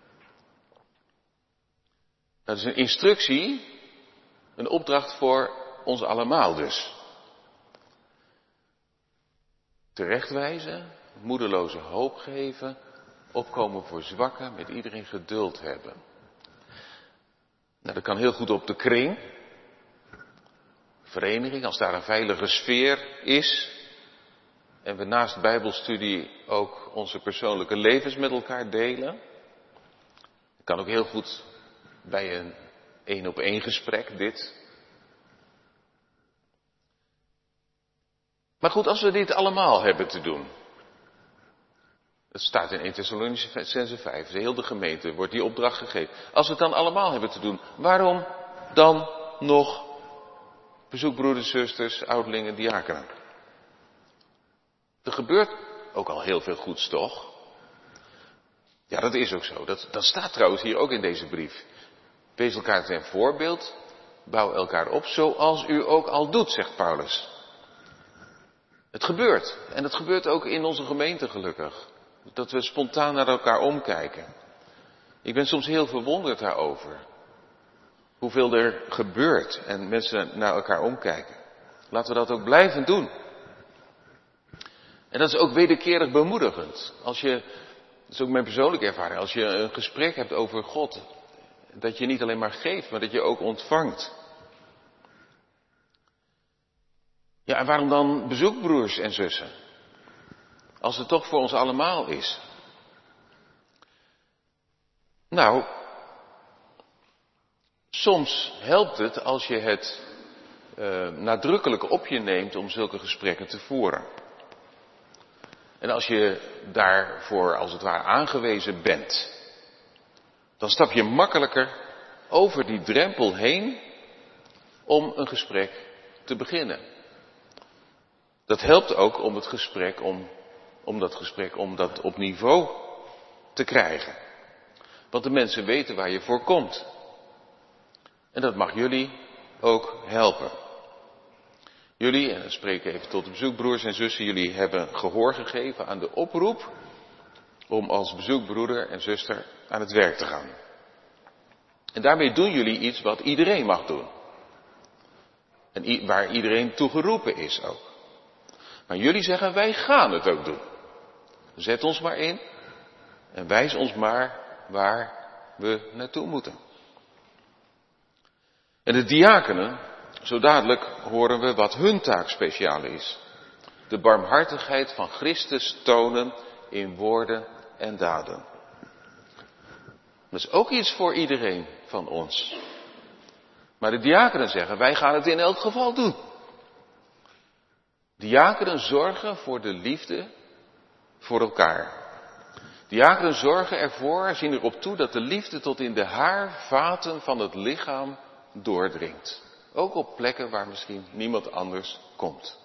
Dat is een instructie. Een opdracht voor ons allemaal dus. Terechtwijzen, moedeloze hoop geven, opkomen voor zwakken, met iedereen geduld hebben. Nou, dat kan heel goed op de kring, vereniging, als daar een veilige sfeer is. En we naast Bijbelstudie ook onze persoonlijke levens met elkaar delen. Dat kan ook heel goed bij een 1-op-1 gesprek, dit. Maar goed, als we dit allemaal hebben te doen. Het staat in 1 Thessalonicenzen 5, de hele gemeente wordt die opdracht gegeven. Als we het dan allemaal hebben te doen, waarom dan nog bezoekbroeders, zusters, ouderlingen, diakenen? Er gebeurt ook al heel veel goeds, toch? Ja, dat is ook zo. Dat staat trouwens hier ook in deze brief. Wees elkaar ten voorbeeld, bouw elkaar op zoals u ook al doet, zegt Paulus. Het gebeurt. En het gebeurt ook in onze gemeente gelukkig. Dat we spontaan naar elkaar omkijken. Ik ben soms heel verwonderd daarover. Hoeveel er gebeurt en mensen naar elkaar omkijken. Laten we dat ook blijven doen. En dat is ook wederkerig bemoedigend. Dat is ook mijn persoonlijke ervaring. Als je een gesprek hebt over God. Dat je niet alleen maar geeft, maar dat je ook ontvangt. Ja, en waarom dan bezoekbroers en zussen? Als het toch voor ons allemaal is. Nou, soms helpt het als je het nadrukkelijk op je neemt om zulke gesprekken te voeren. En als je daarvoor als het ware aangewezen bent, dan stap je makkelijker over die drempel heen om een gesprek te beginnen. Dat helpt ook om het gesprek, om dat op niveau te krijgen. Want de mensen weten waar je voor komt. En dat mag jullie ook helpen. Jullie, en dan spreek ik even tot de bezoekbroers en zussen, jullie hebben gehoor gegeven aan de oproep om als bezoekbroeder en zuster aan het werk te gaan. En daarmee doen jullie iets wat iedereen mag doen. En waar iedereen toe geroepen is ook. Maar jullie zeggen, wij gaan het ook doen. Zet ons maar in en wijs ons maar waar we naartoe moeten. En de diakenen, zo dadelijk horen we wat hun taak speciaal is. De barmhartigheid van Christus tonen in woorden en daden. Dat is ook iets voor iedereen van ons. Maar de diakenen zeggen, wij gaan het in elk geval doen. Diakenen zorgen voor de liefde voor elkaar. Diakenen zorgen ervoor, zien erop toe dat de liefde tot in de haarvaten van het lichaam doordringt. Ook op plekken waar misschien niemand anders komt.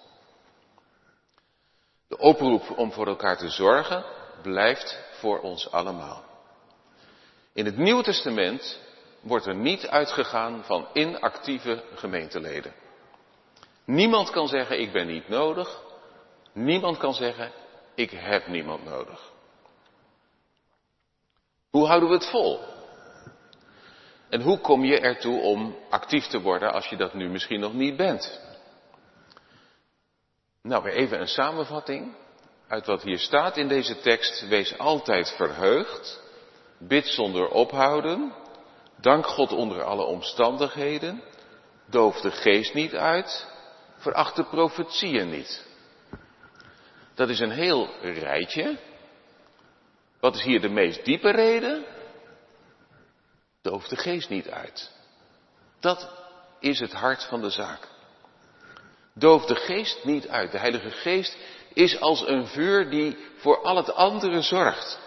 De oproep om voor elkaar te zorgen blijft voor ons allemaal. In het Nieuwe Testament wordt er niet uitgegaan van inactieve gemeenteleden. Niemand kan zeggen, ik ben niet nodig. Niemand kan zeggen, ik heb niemand nodig. Hoe houden we het vol? En hoe kom je ertoe om actief te worden als je dat nu misschien nog niet bent? Nou, weer even een samenvatting uit wat hier staat in deze tekst. Wees altijd verheugd. Bid zonder ophouden. Dank God onder alle omstandigheden. Doof de geest niet uit. Veracht de profetieën niet. Dat is een heel rijtje. Wat is hier de meest diepe reden? Doof de geest niet uit. Dat is het hart van de zaak. Doof de geest niet uit. De Heilige Geest is als een vuur die voor al het andere zorgt.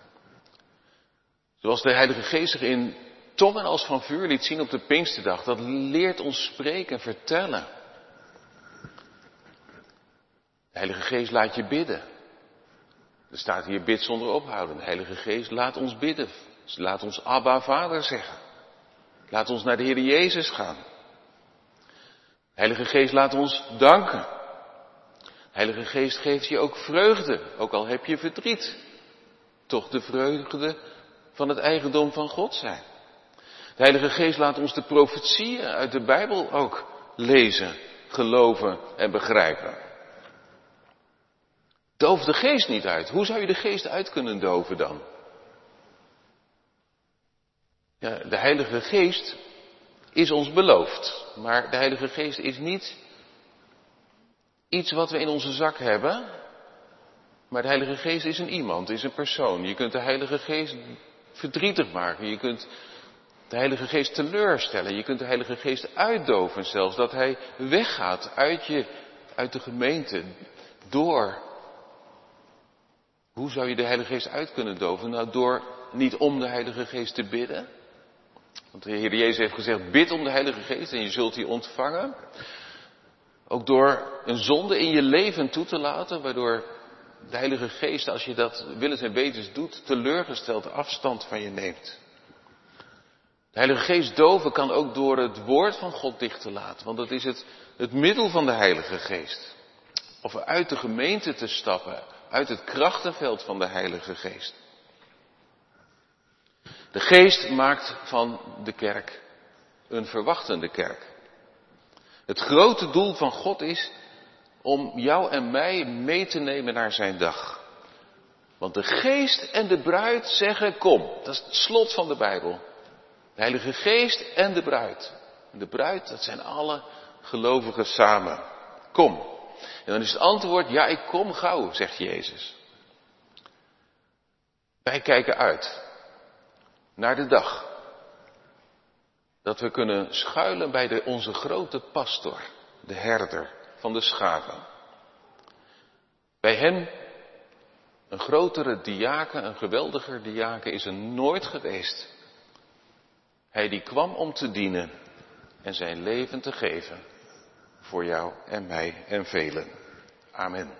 Zoals de Heilige Geest zich in tongen als van vuur liet zien op de Pinksterdag. Dat leert ons spreken en vertellen. De Heilige Geest laat je bidden. Er staat hier bid zonder ophouden. De Heilige Geest laat ons bidden. Laat ons Abba Vader zeggen. Laat ons naar de Heer Jezus gaan. De Heilige Geest laat ons danken. De Heilige Geest geeft je ook vreugde, ook al heb je verdriet. Toch de vreugde van het eigendom van God zijn. De Heilige Geest laat ons de profetieën uit de Bijbel ook lezen, geloven en begrijpen. Doof de geest niet uit. Hoe zou je de geest uit kunnen doven dan? Ja, de Heilige Geest is ons beloofd. Maar de Heilige Geest is niet iets wat we in onze zak hebben. Maar de Heilige Geest is een iemand, is een persoon. Je kunt de Heilige Geest verdrietig maken. Je kunt de Heilige Geest teleurstellen. Je kunt de Heilige Geest uitdoven zelfs. Dat Hij weggaat uit de gemeente. Door. Hoe zou je de Heilige Geest uit kunnen doven? Nou, door niet om de Heilige Geest te bidden. Want de Heer Jezus heeft gezegd, bid om de Heilige Geest en je zult die ontvangen. Ook door een zonde in je leven toe te laten, waardoor de Heilige Geest, als je dat willens en wetens doet, teleurgesteld afstand van je neemt. De Heilige Geest doven kan ook door het woord van God dicht te laten, want dat is het middel van de Heilige Geest. Of uit de gemeente te stappen, uit het krachtenveld van de Heilige Geest. De Geest maakt van de kerk een verwachtende kerk. Het grote doel van God is om jou en mij mee te nemen naar zijn dag. Want de Geest en de bruid zeggen kom. Dat is het slot van de Bijbel. De Heilige Geest en de bruid. En de bruid, dat zijn alle gelovigen samen. Kom. En dan is het antwoord, ja, ik kom gauw, zegt Jezus. Wij kijken uit naar de dag dat we kunnen schuilen bij onze grote pastor, de herder van de schapen. Bij hem, een grotere diaken, een geweldiger diaken is er nooit geweest. Hij die kwam om te dienen en zijn leven te geven voor jou en mij en velen. Amen.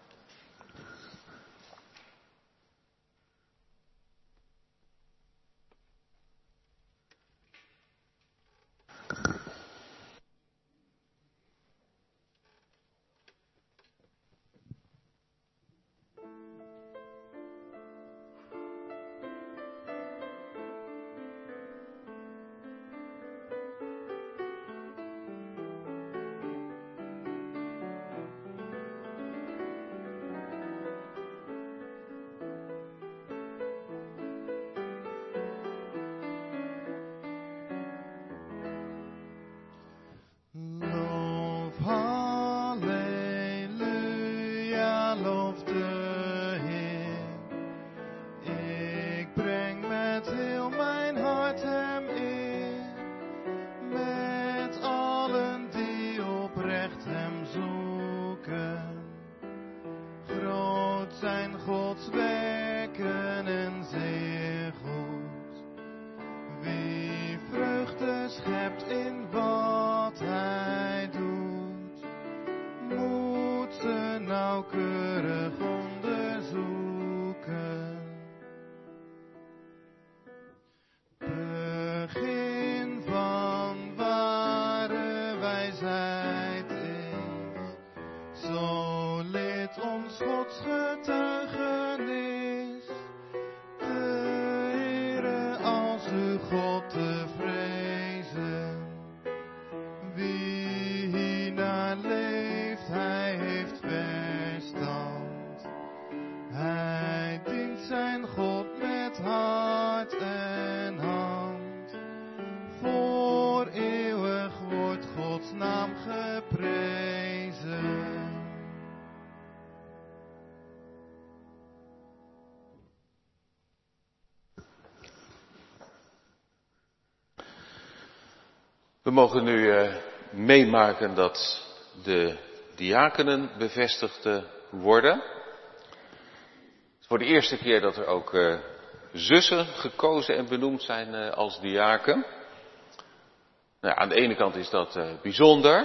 We mogen nu meemaken dat de diakenen bevestigd worden. Het is voor de eerste keer dat er ook zussen gekozen en benoemd zijn als diaken. Nou, aan de ene kant is dat bijzonder.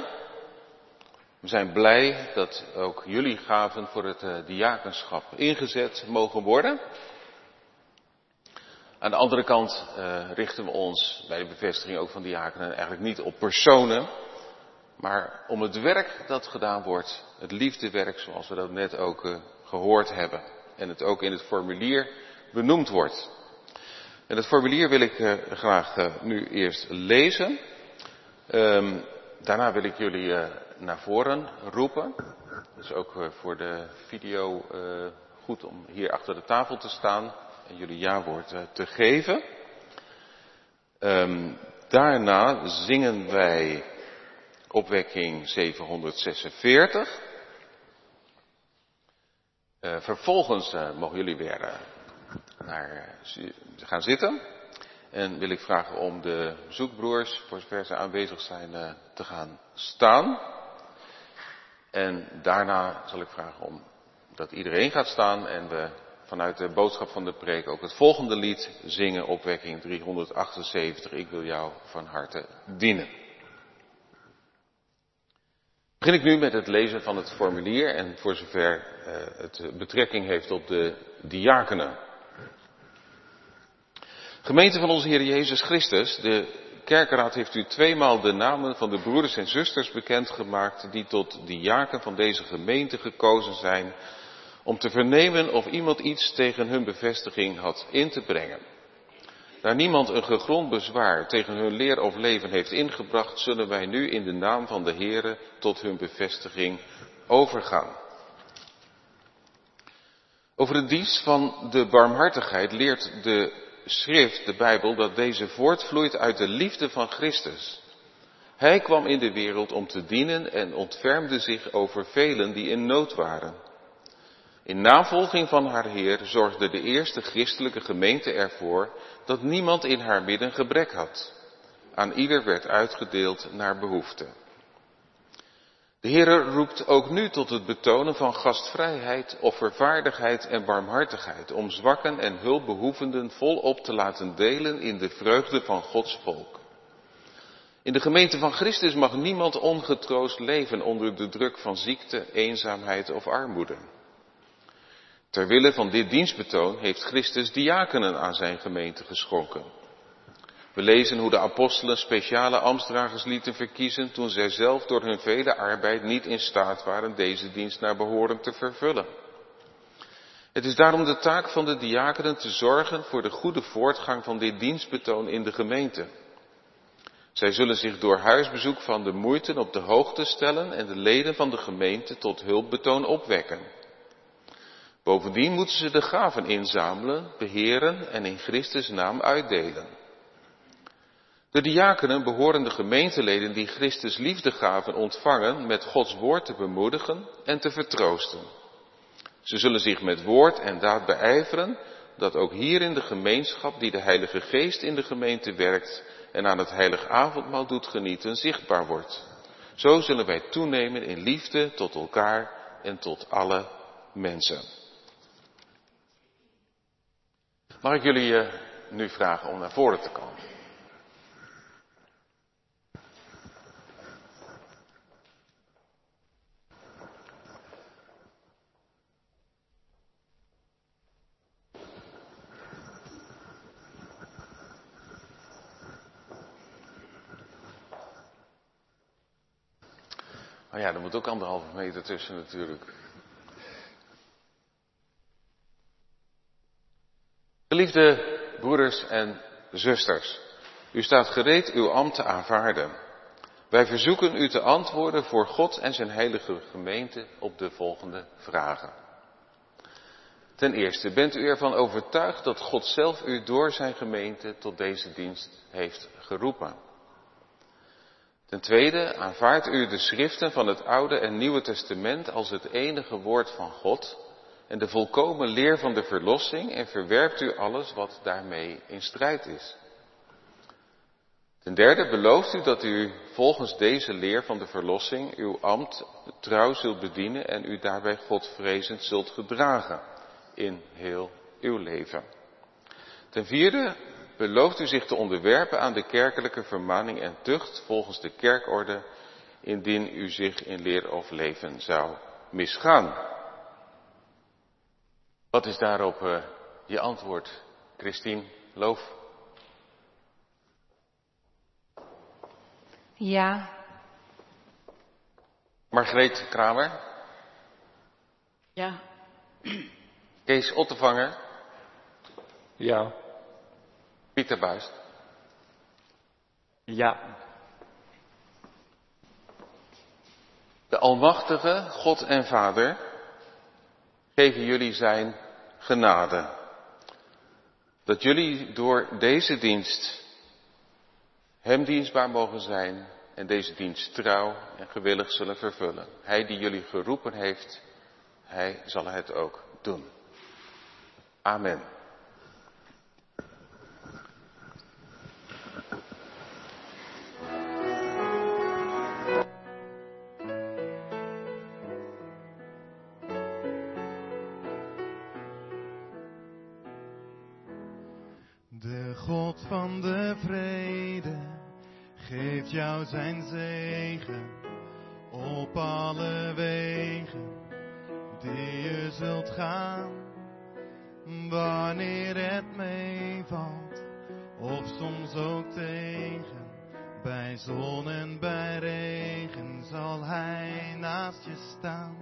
We zijn blij dat ook jullie gaven voor het diakenschap ingezet mogen worden. Aan de andere kant richten we ons bij de bevestiging ook van diakenen eigenlijk niet op personen, maar om het werk dat gedaan wordt, het liefdewerk zoals we dat net ook gehoord hebben. En het ook in het formulier benoemd wordt. En het formulier wil ik graag nu eerst lezen. Daarna wil ik jullie naar voren roepen. Dat is ook voor de video goed om hier achter de tafel te staan en jullie ja-woord te geven. Daarna zingen wij opwekking 746. Vervolgens mogen jullie weer gaan zitten. En wil ik vragen om de bezoekbroers, voor zover ze aanwezig zijn, te gaan staan. En daarna zal ik vragen om dat iedereen gaat staan en we vanuit de boodschap van de preek ook het volgende lied zingen, opwekking 378. Ik wil jou van harte dienen. Begin ik nu met het lezen van het formulier en voor zover het betrekking heeft op de diakenen. Gemeente van onze Heer Jezus Christus, de kerkenraad heeft u 2 maal de namen van de broeders en zusters bekendgemaakt die tot diaken van deze gemeente gekozen zijn, om te vernemen of iemand iets tegen hun bevestiging had in te brengen. Daar niemand een gegrond bezwaar tegen hun leer of leven heeft ingebracht, zullen wij nu in de naam van de Heere tot hun bevestiging overgaan. Over de dienst van de barmhartigheid leert de Schrift, de Bijbel, dat deze voortvloeit uit de liefde van Christus. Hij kwam in de wereld om te dienen en ontfermde zich over velen die in nood waren. In navolging van haar Heer zorgde de eerste christelijke gemeente ervoor dat niemand in haar midden gebrek had. Aan ieder werd uitgedeeld naar behoefte. De Heer roept ook nu tot het betonen van gastvrijheid, offervaardigheid en barmhartigheid, om zwakken en hulpbehoevenden volop te laten delen in de vreugde van Gods volk. In de gemeente van Christus mag niemand ongetroost leven onder de druk van ziekte, eenzaamheid of armoede. Ter wille van dit dienstbetoon heeft Christus diakenen aan zijn gemeente geschonken. We lezen hoe de apostelen speciale ambtsdragers lieten verkiezen toen zij zelf door hun vele arbeid niet in staat waren deze dienst naar behoren te vervullen. Het is daarom de taak van de diakenen te zorgen voor de goede voortgang van dit dienstbetoon in de gemeente. Zij zullen zich door huisbezoek van de moeiten op de hoogte stellen en de leden van de gemeente tot hulpbetoon opwekken. Bovendien moeten ze de gaven inzamelen, beheren en in Christus' naam uitdelen. De diakenen behoren de gemeenteleden die Christus liefdegaven ontvangen met Gods woord te bemoedigen en te vertroosten. Ze zullen zich met woord en daad beijveren dat ook hier in de gemeenschap die de Heilige Geest in de gemeente werkt en aan het heilig avondmaal doet genieten, zichtbaar wordt. Zo zullen wij toenemen in liefde tot elkaar en tot alle mensen. Mag ik jullie nu vragen om naar voren te komen? Maar ja, er moet ook 1,5 meter tussen natuurlijk. Geliefde broeders en zusters, u staat gereed uw ambt te aanvaarden. Wij verzoeken u te antwoorden voor God en zijn heilige gemeente op de volgende vragen. Ten eerste, bent u ervan overtuigd dat God zelf u door zijn gemeente tot deze dienst heeft geroepen? Ten tweede, aanvaardt u de schriften van het Oude en Nieuwe Testament als het enige woord van God en de volkomen leer van de verlossing en verwerpt u alles wat daarmee in strijd is? Ten derde, belooft u dat u volgens deze leer van de verlossing uw ambt trouw zult bedienen en u daarbij Godvrezend zult gedragen in heel uw leven? Ten vierde, belooft u zich te onderwerpen aan de kerkelijke vermaning en tucht volgens de kerkorde, indien u zich in leer of leven zou misgaan? Wat is daarop je antwoord, Christine Loof? Ja. Margreet Kramer? Ja. Kees Ottevanger? Ja. Pieter Buist? Ja. De Almachtige God en Vader geven jullie zijn genade. Dat jullie door deze dienst hem dienstbaar mogen zijn en deze dienst trouw en gewillig zullen vervullen. Hij die jullie geroepen heeft, hij zal het ook doen. Amen. De God van de vrede geeft jou zijn zegen op alle wegen die je zult gaan. Wanneer het meevalt of soms ook tegen, Bij zon en bij regen zal hij naast je staan.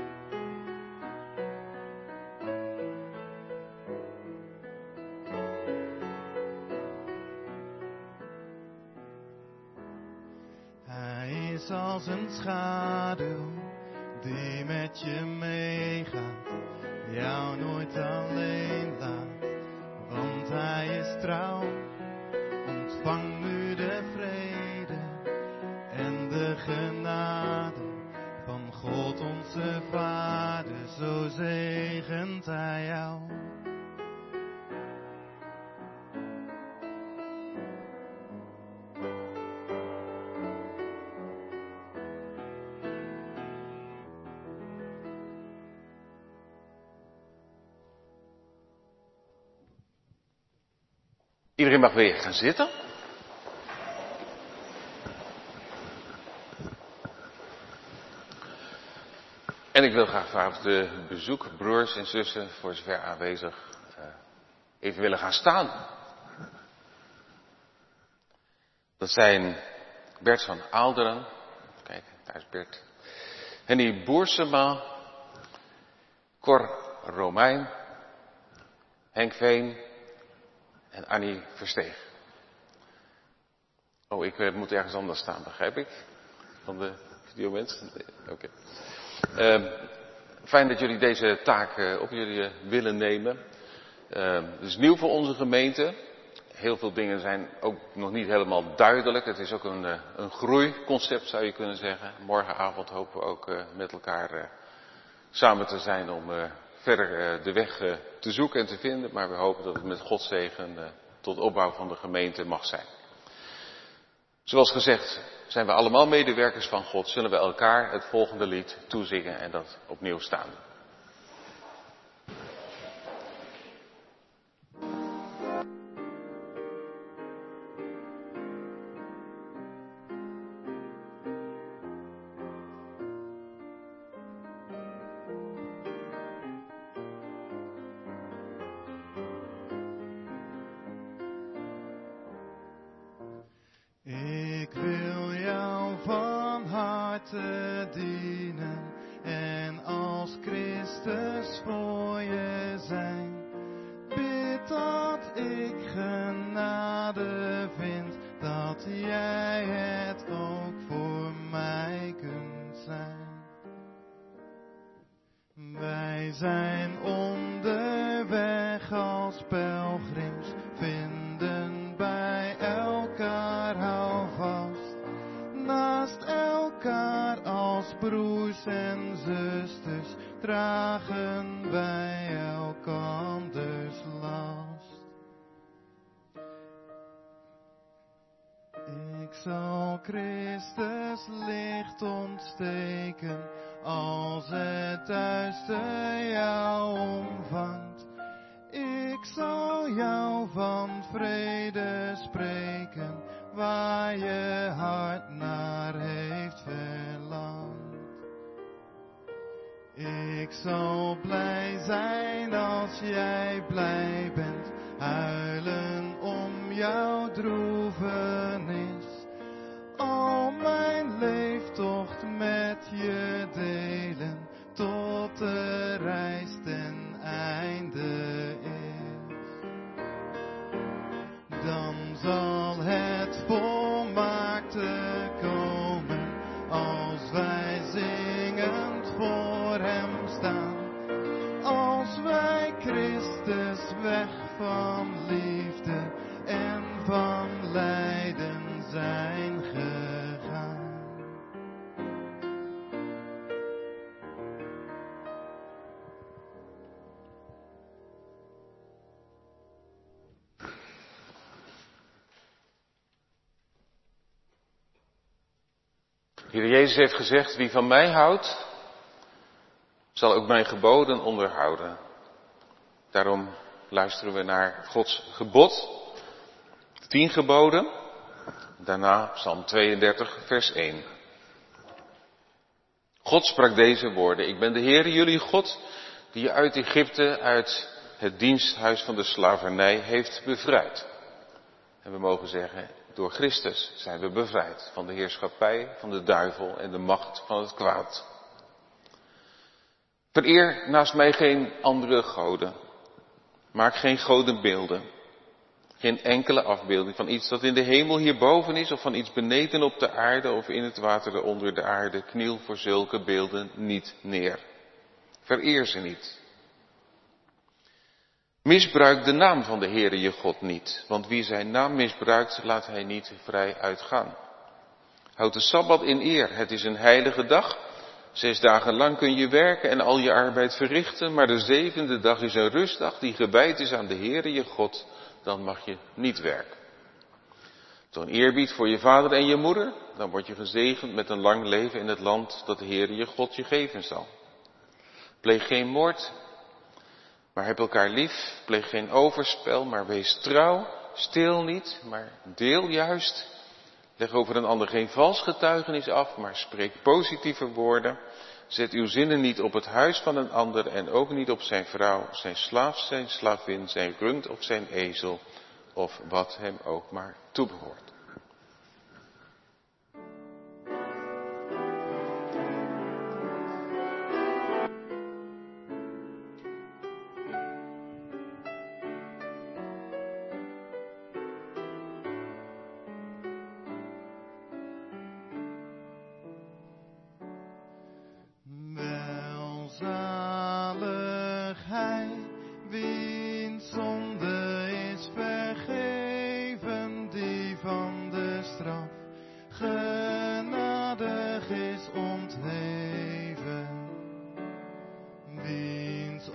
Hij is als een schaduw die met je meegaat, jou nooit alleen laat, want hij is trouw. Ontvang nu de vrede en de genade van God onze Vader, zo zegent hij jou. Iedereen mag weer gaan zitten. En ik wil graag vanavond de bezoekbroers en zussen, voor zover aanwezig, even willen gaan staan. Dat zijn Bert van Aalderen, kijk, daar is Bert. Henny Boersema, Cor Romein, Henk Veen en Annie Versteeg. Oh, ik moet ergens anders staan, begrijp ik? Van de videomensen? Oké. Fijn dat jullie deze taak op jullie willen nemen. Het is nieuw voor onze gemeente. Heel veel dingen zijn ook nog niet helemaal duidelijk. Het is ook een groeiconcept, zou je kunnen zeggen. Morgenavond hopen we ook met elkaar samen te zijn om verder de weg te zoeken en te vinden. Maar we hopen dat het met Gods zegen tot opbouw van de gemeente mag zijn. Zoals gezegd zijn we allemaal medewerkers van God. Zullen we elkaar het volgende lied toezingen en dat opnieuw staan. Ik wil jou van harte dienen en als Christus voor je zijn. Bid dat ik genade vind, dat jij het ook voor mij kunt zijn. Wij zijn onderweg als pelgrims, vinden bij elkaar houvast. Naast elkaar als broers en zusters dragen wij elkanders last. Ik zal Christus licht ontsteken als het duister jou omvangt. Ik zal jou van vrede spreken, waar je hart naar heeft verlangd. Ik zal blij zijn als jij blij bent, huilen om jouw droevenis. Al mijn leeftocht met je delen, tot de reis ten einde is. Dan zal het volmaakte komen, als wij zingend voor hem staan. Als wij Christus weg van liefde en van lijden zijn gegaan. Heer Jezus heeft gezegd, wie van mij houdt, zal ook mijn geboden onderhouden. Daarom luisteren we naar Gods gebod, 10 geboden. Daarna Psalm 32, vers 1. God sprak deze woorden: ik ben de Heer, jullie God, die je uit Egypte, uit het diensthuis van de slavernij heeft bevrijd. En we mogen zeggen, door Christus zijn we bevrijd van de heerschappij, van de duivel en de macht van het kwaad. Vereer naast mij geen andere goden. Maak geen godenbeelden. Geen enkele afbeelding van iets dat in de hemel hierboven is of van iets beneden op de aarde of in het water onder de aarde. Kniel voor zulke beelden niet neer. Vereer ze niet. Misbruik de naam van de Heere je God niet, want wie zijn naam misbruikt, laat hij niet vrij uitgaan. Houd de Sabbat in eer, het is een heilige dag. 6 dagen lang kun je werken en al je arbeid verrichten, maar de 7e dag is een rustdag die gewijd is aan de Heere je God, dan mag je niet werken. Toon eerbied voor je vader en je moeder, dan word je gezegend met een lang leven in het land dat de Heere je God je geven zal. Pleeg geen moord, maar heb elkaar lief, pleeg geen overspel, maar wees trouw, steel niet, maar deel juist. Leg over een ander geen vals getuigenis af, maar spreek positieve woorden. Zet uw zinnen niet op het huis van een ander en ook niet op zijn vrouw, zijn slaaf, zijn slavin, zijn rund of zijn ezel, of wat hem ook maar toebehoort. Welzalig hij, wiens zonde is vergeven, die van de straf genadig is ontheven. Wiens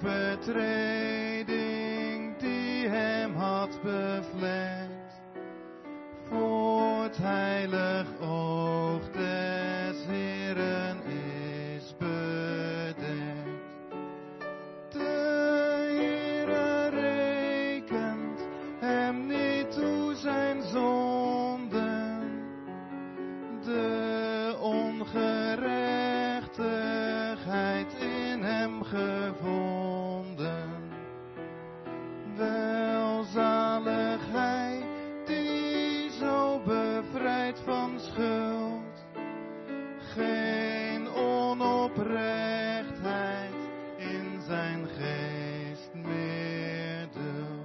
overtreding die hem had bevlekt, voor het heilig oog des Heeren is bedekt. De Heere rekent hem niet toe zijn zonden, de ongerechtigheid in hem gevonden. Welzalig hij die zo bevrijdt van schuld, geen onoprechtheid in zijn geest meer duldt.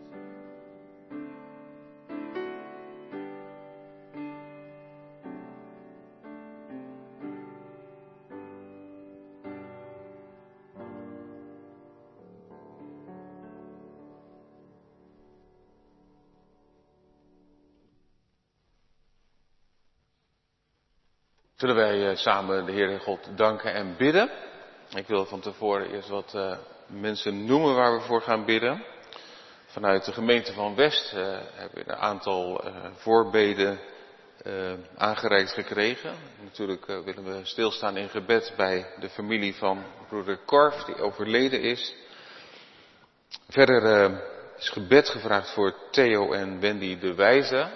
Zullen wij samen de Heere God danken en bidden? Ik wil van tevoren eerst wat mensen noemen waar we voor gaan bidden. Vanuit de gemeente van West hebben we een aantal voorbeden aangereikt gekregen. Natuurlijk willen we stilstaan in gebed bij de familie van broeder Korf, die overleden is. Verder is gebed gevraagd voor Theo en Wendy de Wijze.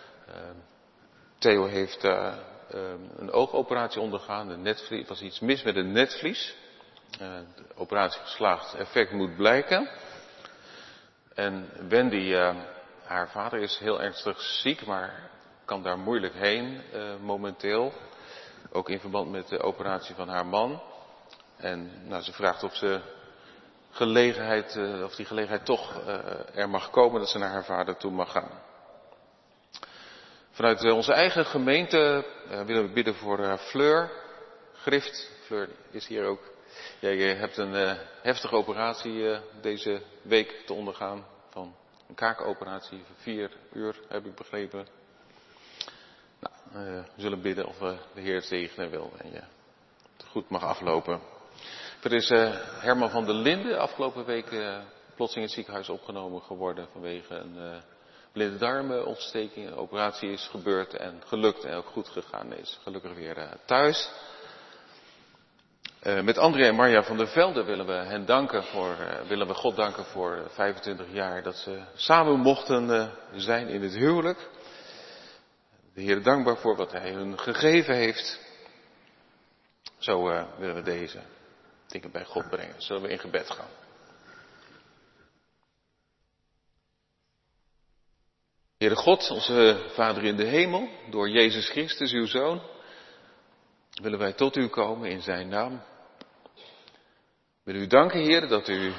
Theo heeft een oogoperatie ondergaan. Er was iets mis met een netvlies. De operatie geslaagd, effect moet blijken. En Wendy, haar vader is heel ernstig ziek, maar kan daar moeilijk heen momenteel. Ook in verband met de operatie van haar man. En ze vraagt of die gelegenheid toch er mag komen, dat ze naar haar vader toe mag gaan. Vanuit onze eigen gemeente willen we bidden voor Fleur Grift. Fleur is hier ook. Jij hebt een heftige operatie deze week te ondergaan. Van een kaakoperatie van 4 uur, heb ik begrepen. We zullen bidden of de Heer het zegenen wil en je het goed mag aflopen. Er is Herman van der Linden afgelopen week plotseling in het ziekenhuis opgenomen geworden vanwege een blinde darmontsteking. Een operatie is gebeurd en gelukt en ook goed gegaan is. Gelukkig weer thuis. Met André en Marja van der Velde willen we God danken voor 25 jaar dat ze samen mochten zijn in het huwelijk. De Heer dankbaar voor wat Hij hun gegeven heeft. Zo willen we deze dingen bij God brengen. Zullen we in gebed gaan. Heere God, onze Vader in de hemel, door Jezus Christus, uw Zoon, willen wij tot u komen in zijn naam. We willen u danken, Heer, dat u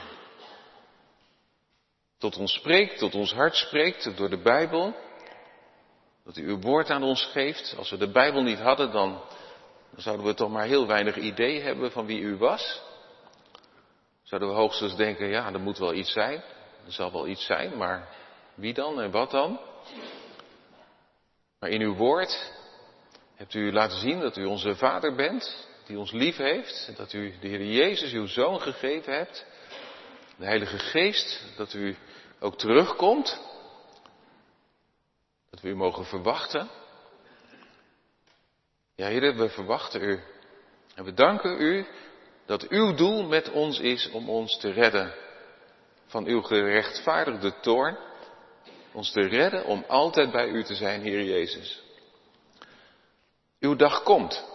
tot ons spreekt, tot ons hart spreekt, door de Bijbel. Dat u uw woord aan ons geeft. Als we de Bijbel niet hadden, dan zouden we toch maar heel weinig idee hebben van wie u was. Zouden we hoogstens denken, ja, er moet wel iets zijn. Er zal wel iets zijn, maar wie dan en wat dan? Maar in uw woord hebt u laten zien dat u onze Vader bent, die ons lief heeft. En dat u de Heer Jezus, uw Zoon, gegeven hebt. De Heilige Geest, dat u ook terugkomt. Dat we u mogen verwachten. Ja, Heer, we verwachten u. En we danken u dat uw doel met ons is om ons te redden van uw gerechtvaardigde toorn. Ons te redden om altijd bij u te zijn, Heer Jezus. Uw dag komt.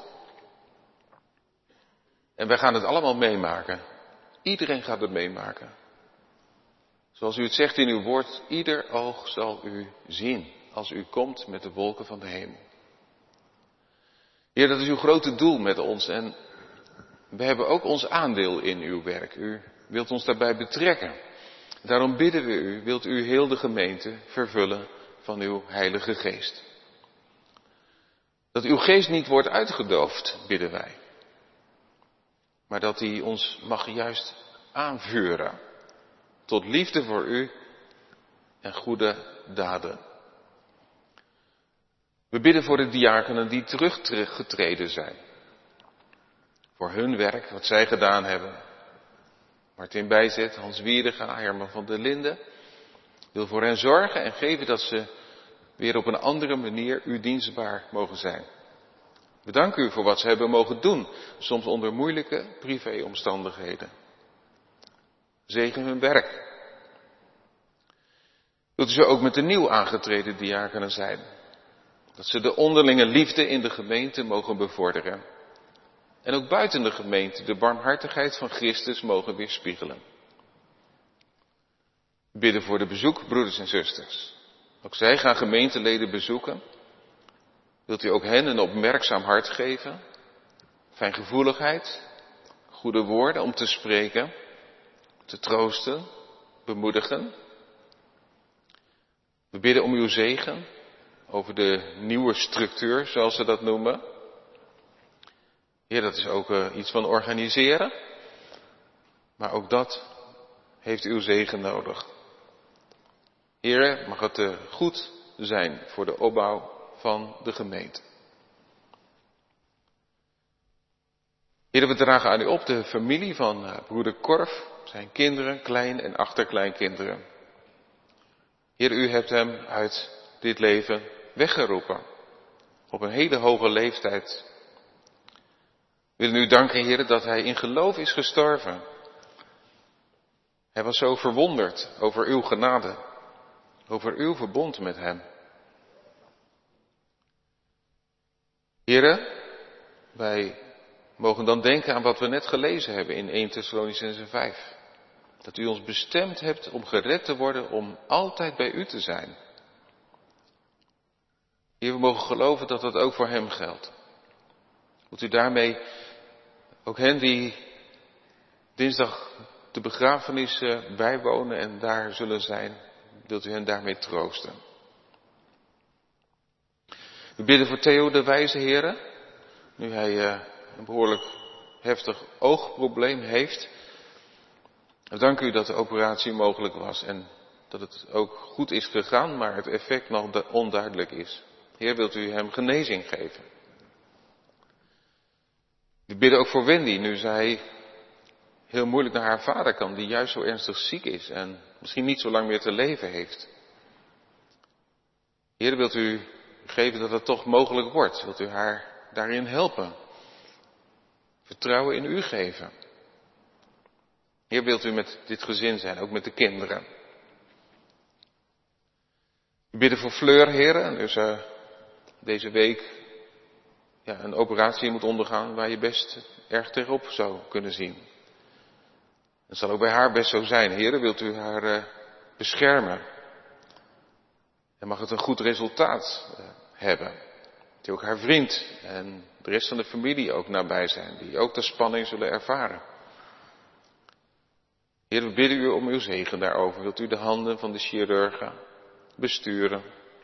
En wij gaan het allemaal meemaken. Iedereen gaat het meemaken. Zoals u het zegt in uw woord, ieder oog zal u zien als u komt met de wolken van de hemel. Heer, dat is uw grote doel met ons en we hebben ook ons aandeel in uw werk. U wilt ons daarbij betrekken. Daarom bidden we u, wilt u heel de gemeente vervullen van uw Heilige Geest. Dat uw geest niet wordt uitgedoofd, bidden wij. Maar dat hij ons mag juist aanvuren tot liefde voor u en goede daden. We bidden voor de diakenen die teruggetreden zijn. Voor hun werk, wat zij gedaan hebben. Martin Bijzet, Hans Wiedega, Herman van der Linden. Wil voor hen zorgen en geven dat ze weer op een andere manier u dienstbaar mogen zijn. We danken u voor wat ze hebben mogen doen, soms onder moeilijke privéomstandigheden. Zegen hun werk. Wilt u ze ook met de nieuw aangetreden diakenen zijn? Dat ze de onderlinge liefde in de gemeente mogen bevorderen. En ook buiten de gemeente de barmhartigheid van Christus mogen weerspiegelen. We bidden voor de bezoekbroeders en zusters. Ook zij gaan gemeenteleden bezoeken. Wilt u ook hen een opmerkzaam hart geven? Fijngevoeligheid, goede woorden om te spreken, te troosten, bemoedigen. We bidden om uw zegen over de nieuwe structuur, zoals ze dat noemen. Heer, dat is ook iets van organiseren. Maar ook dat heeft uw zegen nodig. Heer, mag het goed zijn voor de opbouw van de gemeente. Heer, we dragen aan u op de familie van broeder Korf, zijn kinderen, klein- en achterkleinkinderen. Heer, u hebt hem uit dit leven weggeroepen. Op een hele hoge leeftijd. We willen u danken, Heer, dat hij in geloof is gestorven. Hij was zo verwonderd over uw genade. Over uw verbond met hem. Heren, wij mogen dan denken aan wat we net gelezen hebben in 1 Thessalonicenzen 5. Dat u ons bestemd hebt om gered te worden, om altijd bij u te zijn. Heer, we mogen geloven dat dat ook voor hem geldt. Wilt u daarmee ook hen die dinsdag de begrafenis bijwonen en daar zullen zijn, wilt u hen daarmee troosten. We bidden voor Theo de Wijze, heren, nu hij een behoorlijk heftig oogprobleem heeft. We danken u dat de operatie mogelijk was en dat het ook goed is gegaan, maar het effect nog onduidelijk is. Heer, wilt u hem genezing geven? We bidden ook voor Wendy, nu zij heel moeilijk naar haar vader kan, die juist zo ernstig ziek is en misschien niet zo lang meer te leven heeft. Heer, wilt u geven dat het toch mogelijk wordt? Wilt u haar daarin helpen? Vertrouwen in u geven? Heer, wilt u met dit gezin zijn, ook met de kinderen? We bidden voor Fleur, heren, dus deze week een operatie moet ondergaan waar je best erg tegenop zou kunnen zien. Het zal ook bij haar best zo zijn. Heren, wilt u haar beschermen? En mag het een goed resultaat hebben. Dat ook haar vriend en de rest van de familie ook nabij zijn. Die ook de spanning zullen ervaren. Heer, we bidden u om uw zegen daarover. Wilt u de handen van de chirurgen besturen?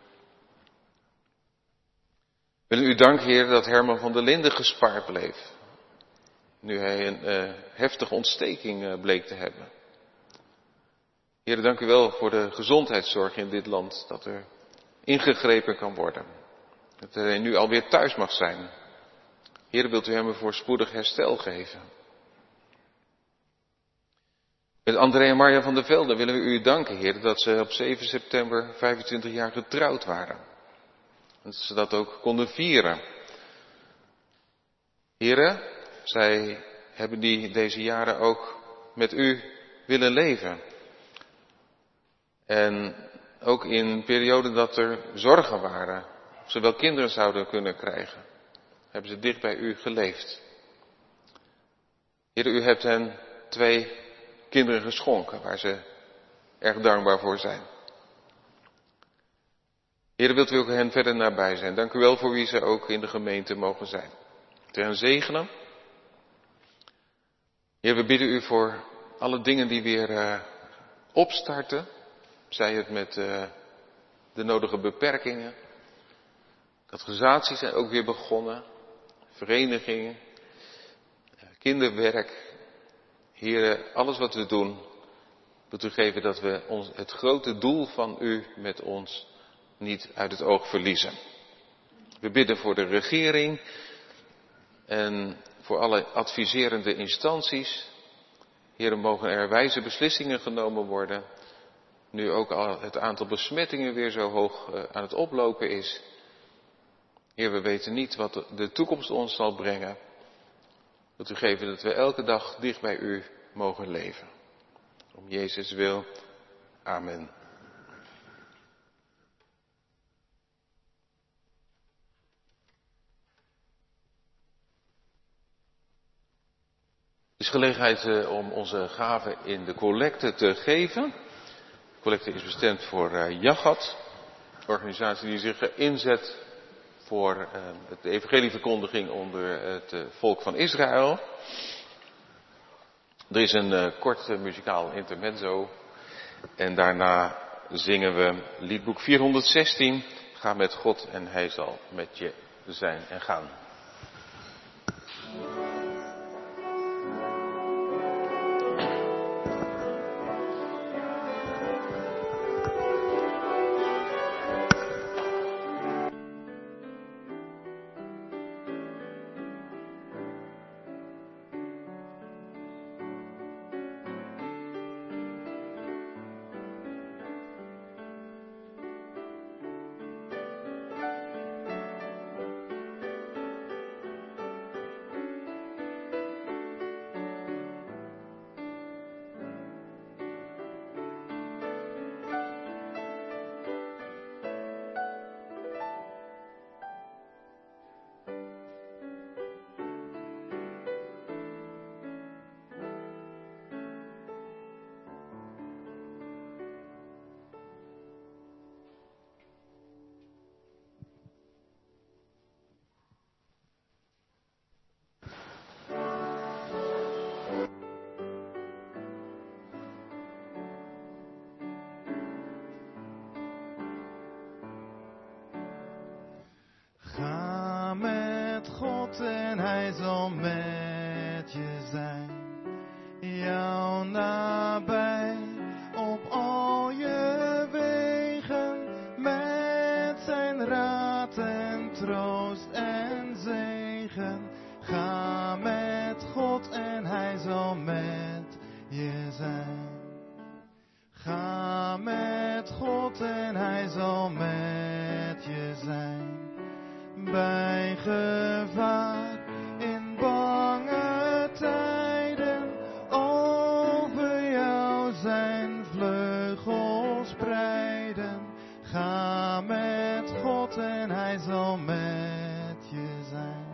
We willen u danken, Heer, dat Herman van der Linden gespaard bleef. Nu hij een heftige ontsteking bleek te hebben. Heer, dank u wel voor de gezondheidszorg in dit land. Dat er ingegrepen kan worden. Dat hij nu alweer thuis mag zijn. Heer, wilt u hem een voorspoedig herstel geven. Met André en Marja van der Velde willen we u danken, Heer, dat ze op 7 september 25 jaar getrouwd waren. Dat ze dat ook konden vieren. Heren, zij hebben deze jaren ook met u willen leven. En ook in perioden dat er zorgen waren, of ze wel kinderen zouden kunnen krijgen, hebben ze dicht bij u geleefd. Heer, u hebt hen 2 kinderen geschonken, waar ze erg dankbaar voor zijn. Heer, wilt u ook hen verder nabij zijn. Dank u wel voor wie ze ook in de gemeente mogen zijn. Ter hen zegenen. Heer, we bidden u voor alle dingen die weer opstarten. Zij het met de nodige beperkingen. Catechisaties zijn ook weer begonnen. Verenigingen. Kinderwerk. Heer, alles wat we doen, wilt u geven dat we het grote doel van u met ons niet uit het oog verliezen. We bidden voor de regering en voor alle adviserende instanties. Heer, mogen er wijze beslissingen genomen worden. Nu ook al het aantal besmettingen weer zo hoog aan het oplopen is. Heer, we weten niet wat de toekomst ons zal brengen. Wilt u geven dat we elke dag dicht bij u mogen leven. Om Jezus wil. Amen. Het is gelegenheid om onze gaven in de collecte te geven. De collecte is bestemd voor Jagat, een organisatie die zich inzet voor de evangelieverkondiging onder het volk van Israël. Er is een kort muzikaal intermezzo en daarna zingen we liedboek 416. Ga met God en hij zal met je zijn en gaan. En hij zal met je zijn, jou nabij op al je wegen, met zijn raad en troost en zegen. Ga met God en hij zal met je zijn. Ga met God en hij zal met je zijn. Bij gevaar in bange tijden, over jou zijn vleugels spreiden. Ga met God en hij zal met je zijn.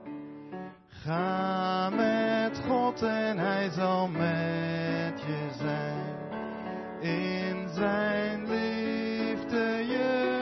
Ga met God en hij zal met je zijn. In zijn liefde je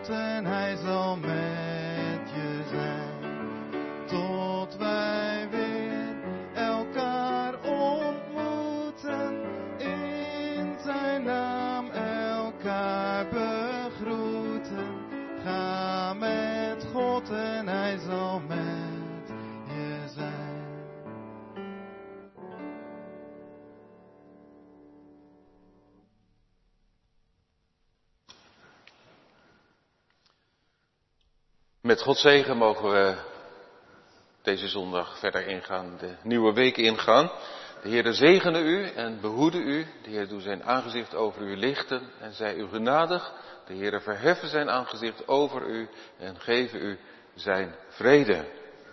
God en hij zal met je zijn. Tot wij weer elkaar ontmoeten, in zijn naam elkaar begroeten. Ga met God en hij zal met je zijn. Met Gods zegen mogen we deze zondag verder ingaan, de nieuwe week ingaan. De Heere zegene u en behoede u. De Heer doet zijn aangezicht over u lichten en zij u genadig. De Heere verheffen zijn aangezicht over u en geven u zijn vrede.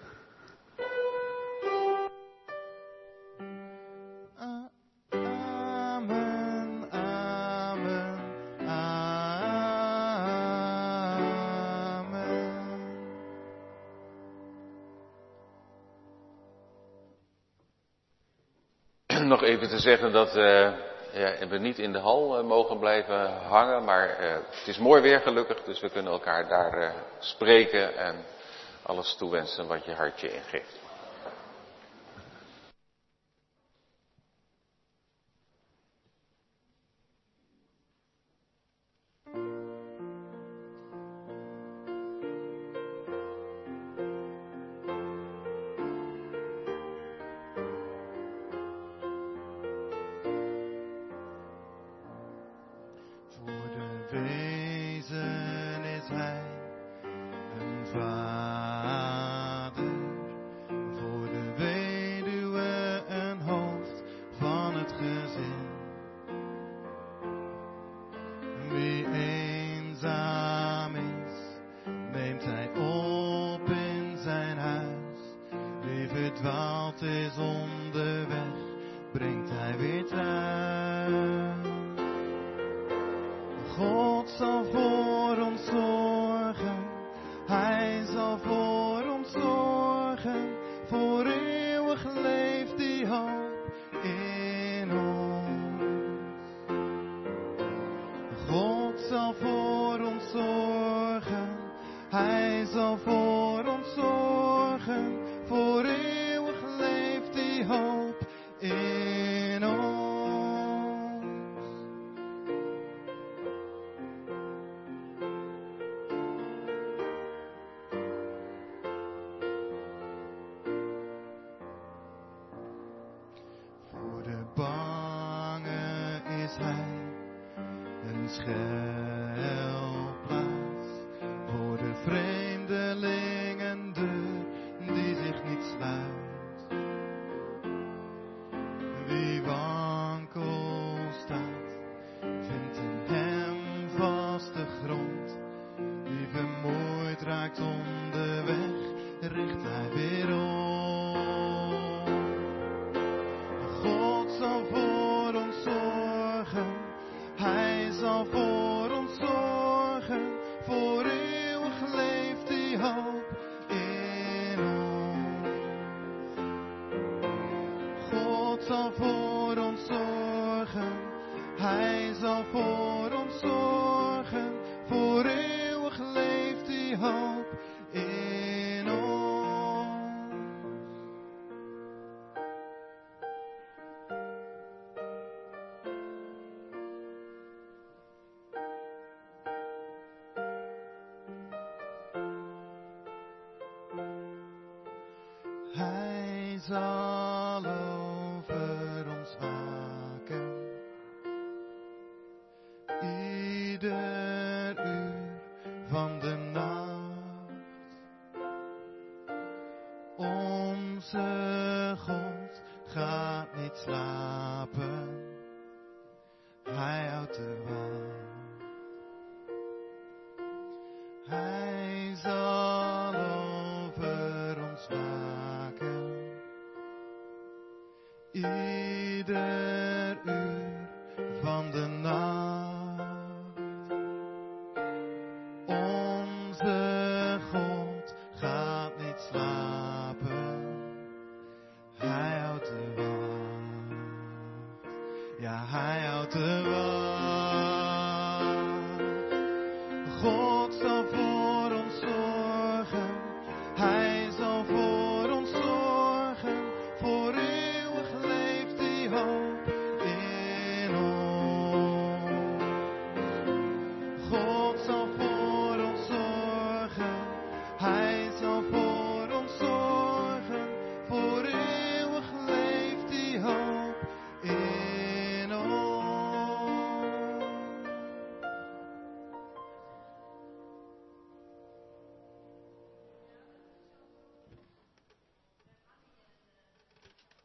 Amen, amen, amen. Nog even te zeggen dat we niet in de hal mogen blijven hangen, maar het is mooi weer gelukkig, dus we kunnen elkaar daar spreken en alles toewensen wat je hartje ingeeft. Voor de wezen is hij een vader, voor de weduwe een hoofd van het gezin. Wie eenzaam is, neemt hij op in zijn huis. Wie verdwaald is onderweg, brengt hij weer thuis. God zal voor ons zorgen, hij zal voor ons zorgen, voor eeuwig leeft die hoop in ons. God zal voor ons zorgen, hij zal voor ons zorgen, voor eeuwig leeft die hoop in ons. Voor de bange is hij een schuilplaats, voor de vreemdeling een deur die zich niet sluit. Wie wankel staat, vindt in hem vaste grond. Wie vermoeid raakt onderweg, richt hij weer op. God zal voor ons zorgen, hij zal voor ons zorgen, voor eeuwig leeft die hoop in ons. God zal voor ons zorgen, hij zal voor ons zorgen, voor eeuwig leeft die hoop in ons. Hij zal